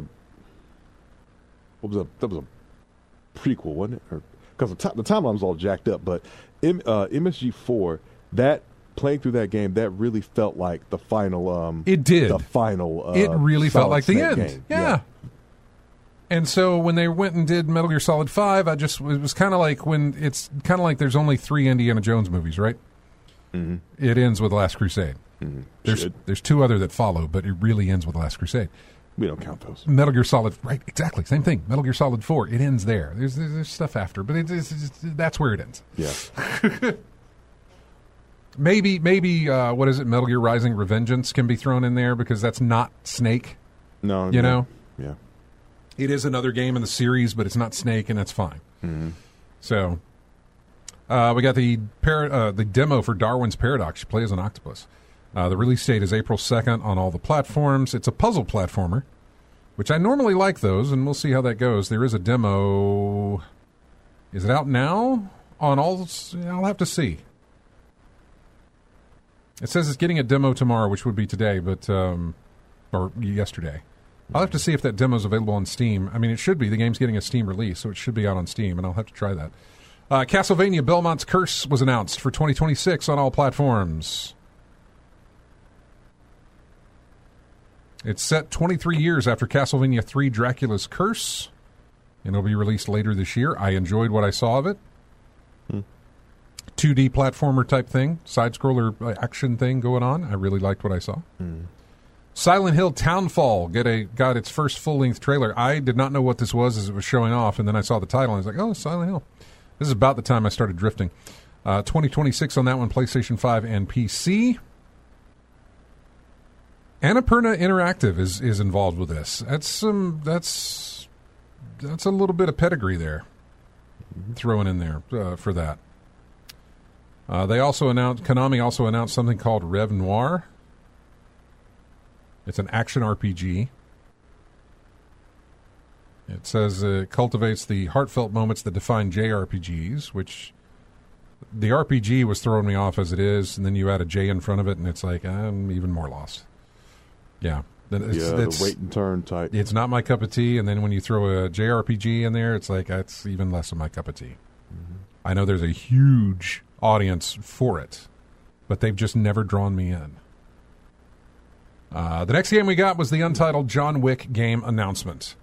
prequel, wasn't it? Because the timeline was all jacked up, but MSG4, that playing through that game, that really felt like the final. It did. The final. It really felt like the end. Game. Yeah. And so when they went and did Metal Gear Solid 5, it was kind of like when it's kind of like there's only 3 Indiana Jones movies, right? Mm-hmm. It ends with Last Crusade. Mm-hmm. There's 2 other that follow, but it really ends with Last Crusade. We don't count those. Metal Gear Solid, right? Exactly, same thing. Metal Gear Solid 4, it ends there. There's stuff after, but that's where it ends. Yeah. maybe what is it? Metal Gear Rising: Revengeance can be thrown in there because that's not Snake. No, you know. Yeah. It is another game in the series, but it's not Snake, and that's fine. Mm-hmm. So, we got the demo for Darwin's Paradox. You play as an octopus. The release date is April 2nd on all the platforms. It's a puzzle platformer, which I normally like those, and we'll see how that goes. There is a demo. Is it out now? On all? I'll have to see. It says it's getting a demo tomorrow, which would be today, but or yesterday. I'll have to see if that demo is available on Steam. I mean, it should be. The game's getting a Steam release, so it should be out on Steam, and I'll have to try that. Castlevania Belmont's Curse was announced for 2026 on all platforms. It's set 23 years after Castlevania 3 Dracula's Curse, and it'll be released later this year. I enjoyed what I saw of it. 2D platformer type thing, side-scroller action thing going on. I really liked what I saw. Silent Hill Townfall got its first full-length trailer. I did not know what this was as it was showing off, and then I saw the title, and I was like, oh, Silent Hill. This is about the time I started drifting. 2026 on that one, PlayStation 5 and PC. Annapurna Interactive is involved with this. That's a little bit of pedigree there, throwing in there for that. Konami also announced something called Rev Noir. It's an action RPG. It says it cultivates the heartfelt moments that define JRPGs, which the RPG was throwing me off as it is, and then you add a J in front of it, and it's like, I'm even more lost. Yeah. The wait and turn type. It's not my cup of tea, and then when you throw a JRPG in there, it's like, that's even less of my cup of tea. Mm-hmm. I know there's a huge audience for it, but they've just never drawn me in. The next game we got was the untitled John Wick game announcement.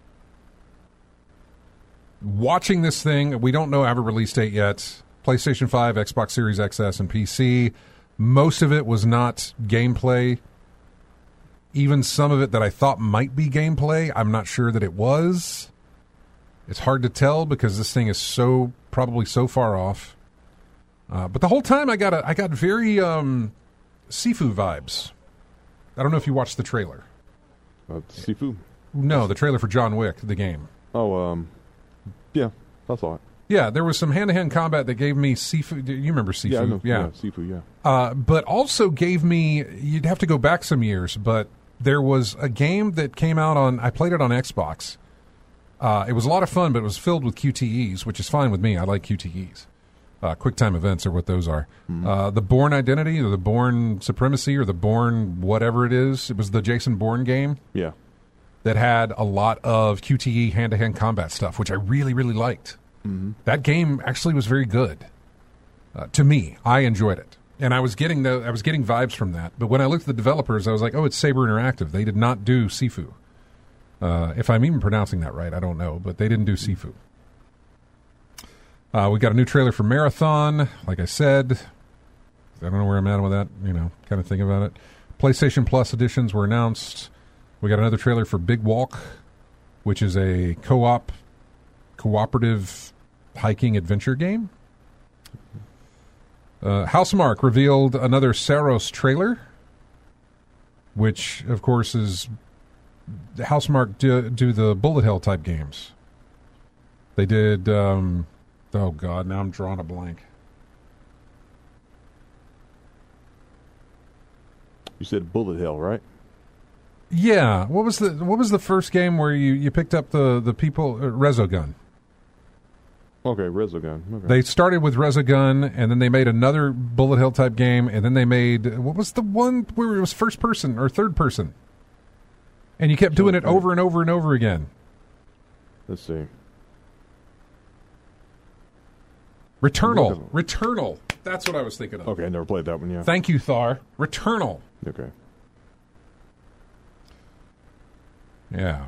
Watching this thing, we don't have a release date yet. PlayStation 5, Xbox Series XS, and PC. Most of it was not gameplay. Even some of it that I thought might be gameplay, I'm not sure that it was. It's hard to tell because this thing is probably so far off. But the whole time I got very Sifu vibes. I don't know if you watched the trailer. Sifu? No, the trailer for John Wick, the game. Oh, yeah, I saw it. Yeah, there was some hand-to-hand combat that gave me Sifu. You remember Sifu? Yeah, I know. Yeah, Sifu, yeah. But also gave me, you'd have to go back some years, but there was a game that came out I played it on Xbox. It was a lot of fun, but it was filled with QTEs, which is fine with me. I like QTEs. QuickTime events are what those are. Mm-hmm. The Bourne Identity, or the Bourne Supremacy, or the Bourne whatever it is. It was the Jason Bourne game. Yeah. that had a lot of QTE hand-to-hand combat stuff, which I really, really liked. Mm-hmm. That game actually was very good. To me, I enjoyed it. And I was getting vibes from that. But when I looked at the developers, I was like, oh, it's Saber Interactive. They did not do Sifu. If I'm even pronouncing that right, I don't know. But they didn't do Sifu. We got a new trailer for Marathon, like I said. I don't know where I'm at with that, kind of thinking about it. PlayStation Plus editions were announced. We got another trailer for Big Walk, which is a cooperative hiking adventure game. Housemarque revealed another Saros trailer, which, of course, is Housemarque do the bullet hell type games. They did, oh God, now I'm drawing a blank. You said bullet hell, right? Yeah. What was the first game where you picked up the people, Resogun? Okay, Resogun. Okay. They started with Resogun, and then they made another bullet hell type game, and then they made, what was the one where it was first person or third person? And you kept doing it over and over and over again. Let's see. Returnal. That's what I was thinking of. Okay, I never played that one, yeah. Thank you, Thar. Returnal. Okay. Yeah.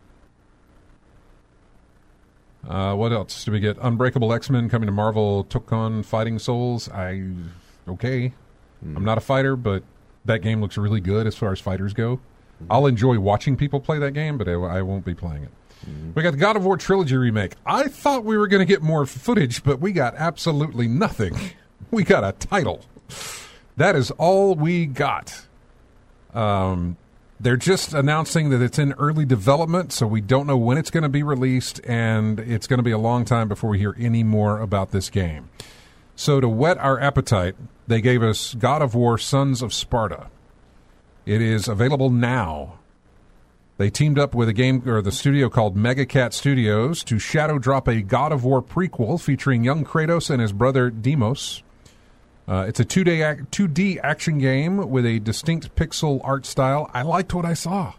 What else did we get? Unbreakable X-Men coming to Marvel Tokon Fighting Souls. Okay. I'm not a fighter, but that game looks really good as far as fighters go. I'll enjoy watching people play that game, but I won't be playing it. We got the God of War Trilogy remake. I thought we were going to get more footage, but we got absolutely nothing. We got a title. That is all we got. They're just announcing that it's in early development, so we don't know when it's going to be released, and it's going to be a long time before we hear any more about this game. So to whet our appetite, they gave us God of War Sons of Sparta. It is available now. They teamed up with the studio called Mega Cat Studios to shadow drop a God of War prequel featuring young Kratos and his brother Deimos. It's a 2D action game with a distinct pixel art style. I liked what I saw.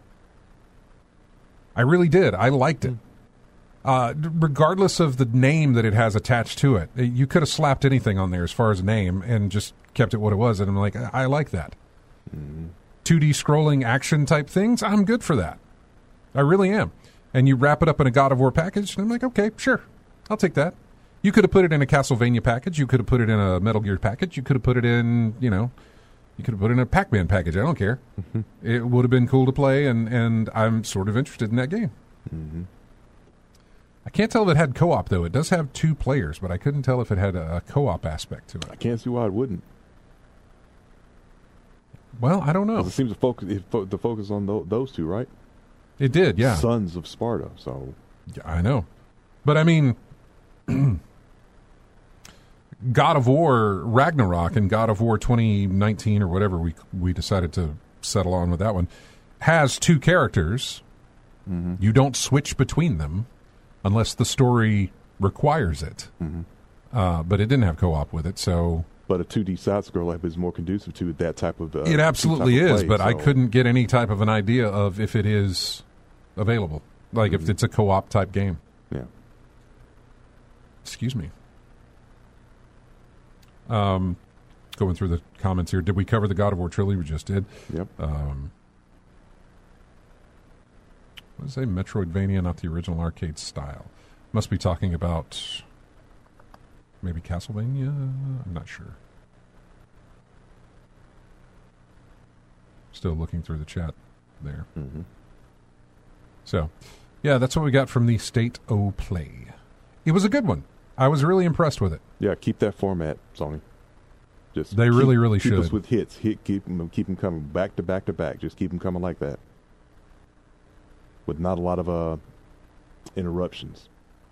I really did. I liked it. Regardless of the name that it has attached to it. You could have slapped anything on there as far as a name and just kept it what it was. And I'm like, I like that. 2D scrolling action type things, I'm good for that. I really am. And you wrap it up in a God of War package, and I'm like, okay, sure. I'll take that. You could have put it in a Castlevania package. You could have put it in a Metal Gear package. You could have put it in, you could have put it in a Pac-Man package. I don't care. It would have been cool to play, and I'm sort of interested in that game. I can't tell if it had co-op, though. It does have 2 players, but I couldn't tell if it had a co-op aspect to it. I can't see why it wouldn't. Well, I don't know. It seems to focus on those 2, right? It did, yeah. Sons of Sparta, so... Yeah, I know. But, I mean... God of War Ragnarok and God of War 2019 or whatever we decided to settle on with that one has 2 characters. You don't switch between them unless the story requires it. But it didn't have co-op with it, so... But a 2D side-scroller is more conducive to that type of it absolutely is, play, but I couldn't get any type of an idea of if it is available. Like if it's a co-op type game. Yeah. Excuse me. Going through the comments here. Did we cover the God of War trilogy? We just did. Yep. What does it say? Metroidvania, not the original arcade style. Must be talking about maybe Castlevania? I'm not sure. Still looking through the chat there. So, yeah, that's what we got from the State O Play. It was a good one. I was really impressed with it. Yeah, keep that format, Sony. They really should. Keep us with hits. Keep them coming back to back to back. Just keep them coming like that, with not a lot of interruptions.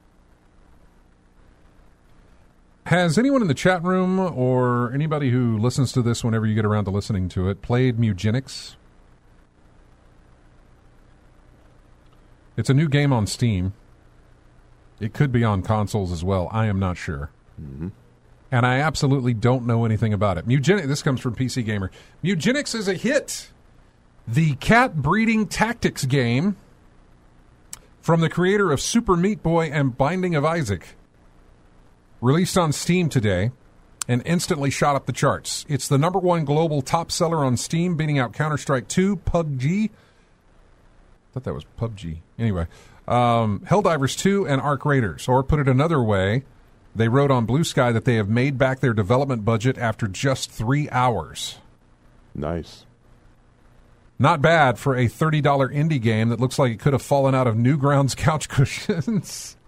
Has anyone in the chat room or anybody who listens to this whenever you get around to listening to it played Mugenics? It's a new game on Steam. It could be on consoles as well. I am not sure. And I absolutely don't know anything about it. This comes from PC Gamer. Mugenics is a hit. The cat breeding tactics game from the creator of Super Meat Boy and Binding of Isaac. Released on Steam today and instantly shot up the charts. It's the #1 global top seller on Steam, beating out Counter-Strike 2, PUBG. I thought that was PUBG. Anyway, Helldivers 2 and Arc Raiders. Or put it another way, they wrote on Blue Sky that they have made back their development budget after just 3 hours. Nice. Not bad for a $30 indie game that looks like it could have fallen out of Newgrounds couch cushions.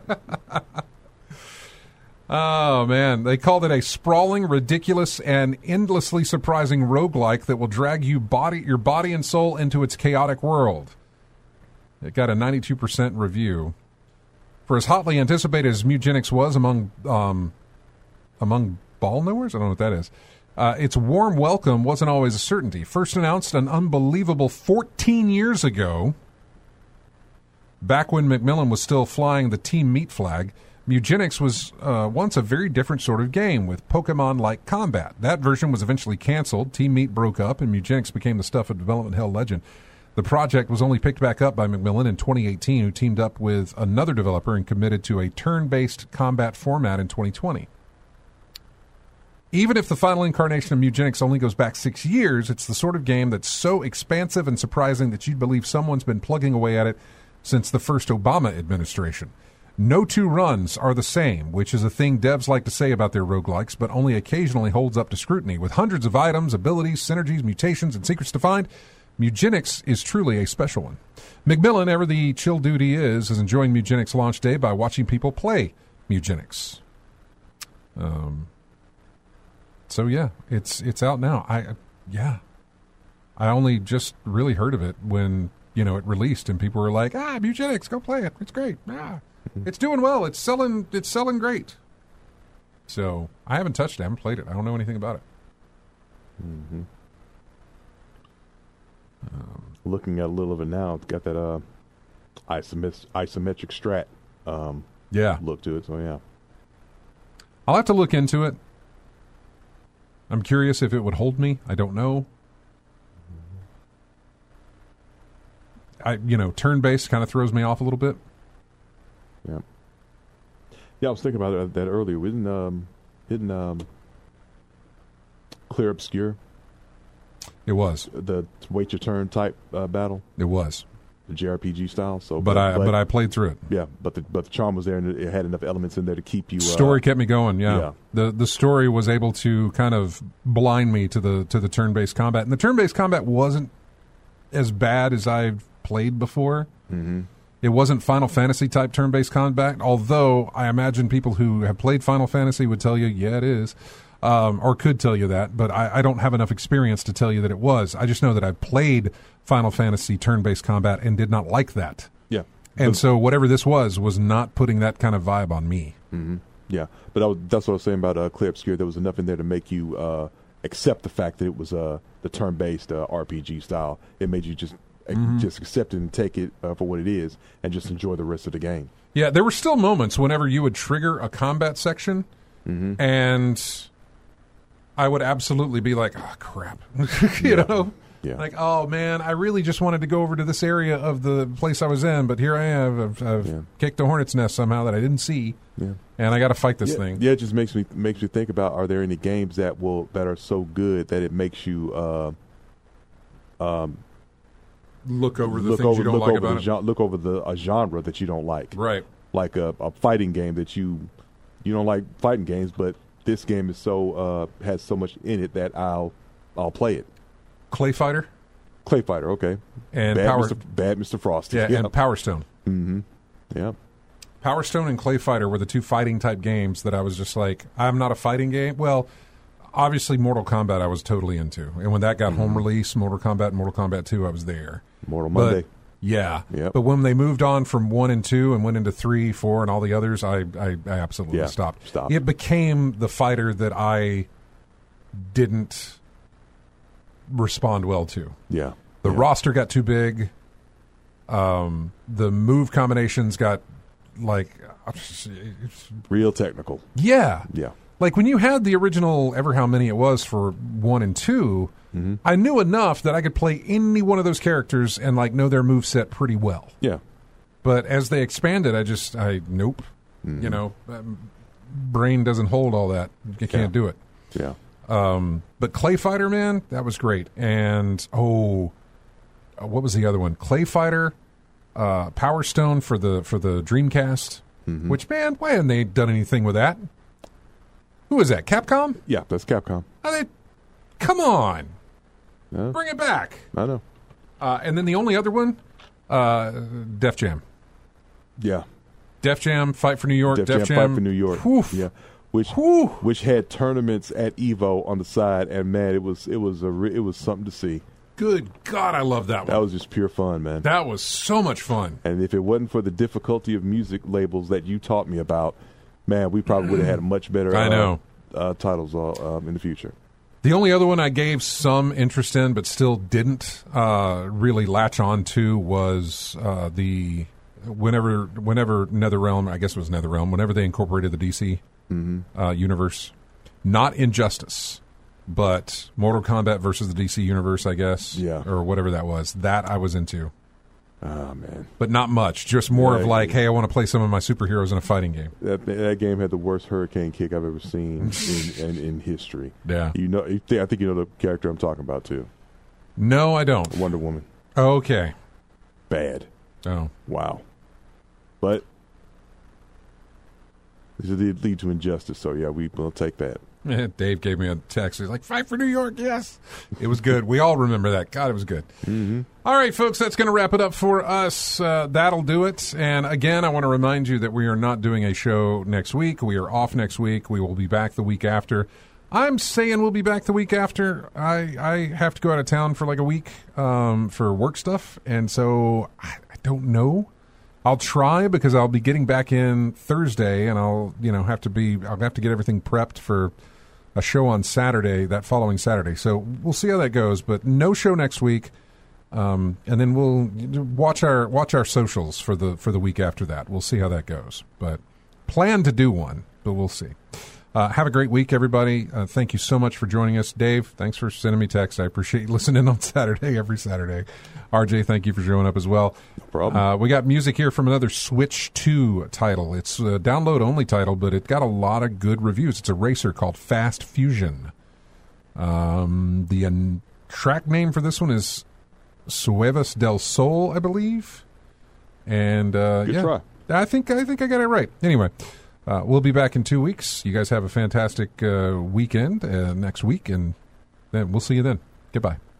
Oh, man. They called it a sprawling, ridiculous, and endlessly surprising roguelike that will drag your body and soul into its chaotic world. It got a 92% review. For as hotly anticipated as Mugenics was among ball knowers, I don't know what that is, its warm welcome wasn't always a certainty. First announced an unbelievable 14 years ago, back when McMillan was still flying the Team Meat flag, Mugenics was once a very different sort of game with Pokemon-like combat. That version was eventually canceled. Team Meat broke up, and Mugenics became the stuff of development hell legend. The project was only picked back up by McMillan in 2018, who teamed up with another developer and committed to a turn-based combat format in 2020. Even if the final incarnation of Mugenics only goes back 6 years, it's the sort of game that's so expansive and surprising that you'd believe someone's been plugging away at it since the first Obama administration. No two runs are the same, which is a thing devs like to say about their roguelikes, but only occasionally holds up to scrutiny. With hundreds of items, abilities, synergies, mutations, and secrets to find, Mugenics is truly a special one. McMillan, ever the chill dude he is enjoying Mugenics launch day by watching people play Mugenics. So yeah, it's out now. I only just really heard of it when it released, and people were like, Mugenics, go play it. It's great. It's doing well. It's selling great. So I haven't touched it. I haven't played it. I don't know anything about it. Mm-hmm. Looking at a little of it now, it's got that isometric strat look to it. So yeah, I'll have to look into it. I'm curious if it would hold me. I don't know. Turn-based kind of throws me off a little bit. Yeah. Yeah, I was thinking about that earlier. We didn't Clear Obscure. It was the wait your turn type battle. It was the JRPG style. So, but I played through it. Yeah, but the charm was there, and it had enough elements in there to keep you. Story kept me going. Yeah. The story was able to kind of blind me to the turn-based combat, and the turn-based combat wasn't as bad as I've played before. Mm-hmm. It wasn't Final Fantasy type turn-based combat, although I imagine people who have played Final Fantasy would tell you, yeah, it is, or could tell you that, but I don't have enough experience to tell you that it was. I just know that I played Final Fantasy turn-based combat and did not like that. Yeah. And so whatever this was not putting that kind of vibe on me. Mm-hmm. Yeah, but that's what I was saying about Clear Obscure. There was enough in there to make you accept the fact that it was the turn-based RPG style. It made you just accept it and take it for what it is and just enjoy the rest of the game. Yeah, there were still moments whenever you would trigger a combat section and I would absolutely be like, oh, crap. you know? Yeah. Like, oh, man, I really just wanted to go over to this area of the place I was in, but here I am. I've kicked a hornet's nest somehow that I didn't see, and I got to fight this thing. Yeah, it just makes me think about, are there any games that are so good that it makes you look over the things you don't like about it? Look over a genre that you don't like. Right. Like a fighting game that you don't like fighting games, but this game is so has so much in it that I'll play it. Clay Fighter, okay. And Bad Mr. Frosty. Yeah, and Power Stone. Mm-hmm. Yeah. Power Stone and Clay Fighter were the two fighting type games that I was just like, I'm not a fighting game. Well, obviously Mortal Kombat I was totally into. And when that got home release, Mortal Kombat and Mortal Kombat 2, I was there. Mortal Monday. Yeah. Yep. But when they moved on from 1 and 2 and went into 3, 4, and all the others, I absolutely stopped. It became the fighter that I didn't respond well to. Yeah. The roster got too big. The move combinations got real technical. Yeah. Yeah. Like when you had the original, ever how many it was for 1 and 2, I knew enough that I could play any one of those characters and know their moveset pretty well. Yeah. But as they expanded, nope. Mhm. You know, brain doesn't hold all that. You can't do it. Yeah. But Clay Fighter, man, that was great. And, what was the other one? Clay Fighter, Power Stone for the Dreamcast, which, man, why haven't they done anything with that? Who is that, Capcom? Yeah, that's Capcom. Come on. Yeah. Bring it back. I know. And then the only other one, Def Jam. Yeah. Def Jam, Fight for New York. Def Jam Fight for New York. Oof. Yeah. Which had tournaments at Evo on the side, and man, it was something to see. Good God, I love that one. That was just pure fun, man. That was so much fun. And if it wasn't for the difficulty of music labels that you taught me about, man, we probably would have had much better titles in the future. The only other one I gave some interest in, but still didn't really latch on to, was the whenever NetherRealm, I guess it was NetherRealm, whenever they incorporated the DC universe, not Injustice, but Mortal Kombat versus the DC universe, I guess, or whatever that was. That I was into. Oh, man. But not much. Just more of like, hey, I want to play some of my superheroes in a fighting game. That game had the worst hurricane kick I've ever seen in history. Yeah. I think you know the character I'm talking about, too. No, I don't. Wonder Woman. Okay. Bad. Oh. Wow. But this did lead to Injustice, so yeah, we'll take that. Dave gave me a text. He's like, Fight for New York, yes. It was good. We all remember that. God, it was good. Mm-hmm. All right, folks, that's going to wrap it up for us. That'll do it. And again, I want to remind you that we are not doing a show next week. We are off next week. We will be back the week after. I'm saying we'll be back the week after. I have to go out of town for like a week for work stuff. And so I don't know. I'll try because I'll be getting back in Thursday, and I'll have to get everything prepped for a show on Saturday, that following Saturday. So we'll see how that goes, but no show next week. And then we'll watch our socials for the week after that. We'll see how that goes. But plan to do one, but we'll see. Have a great week, everybody. Thank you so much for joining us. Dave, thanks for sending me texts. I appreciate you listening on Saturday, every Saturday. RJ, thank you for showing up as well. No problem. We got music here from another Switch 2 title. It's a download-only title, but it got a lot of good reviews. It's a racer called Fast Fusion. The track name for this one is Suevas del Sol, I believe. And good try. I think I got it right. Anyway, we'll be back in 2 weeks. You guys have a fantastic weekend next week, and then we'll see you then. Goodbye.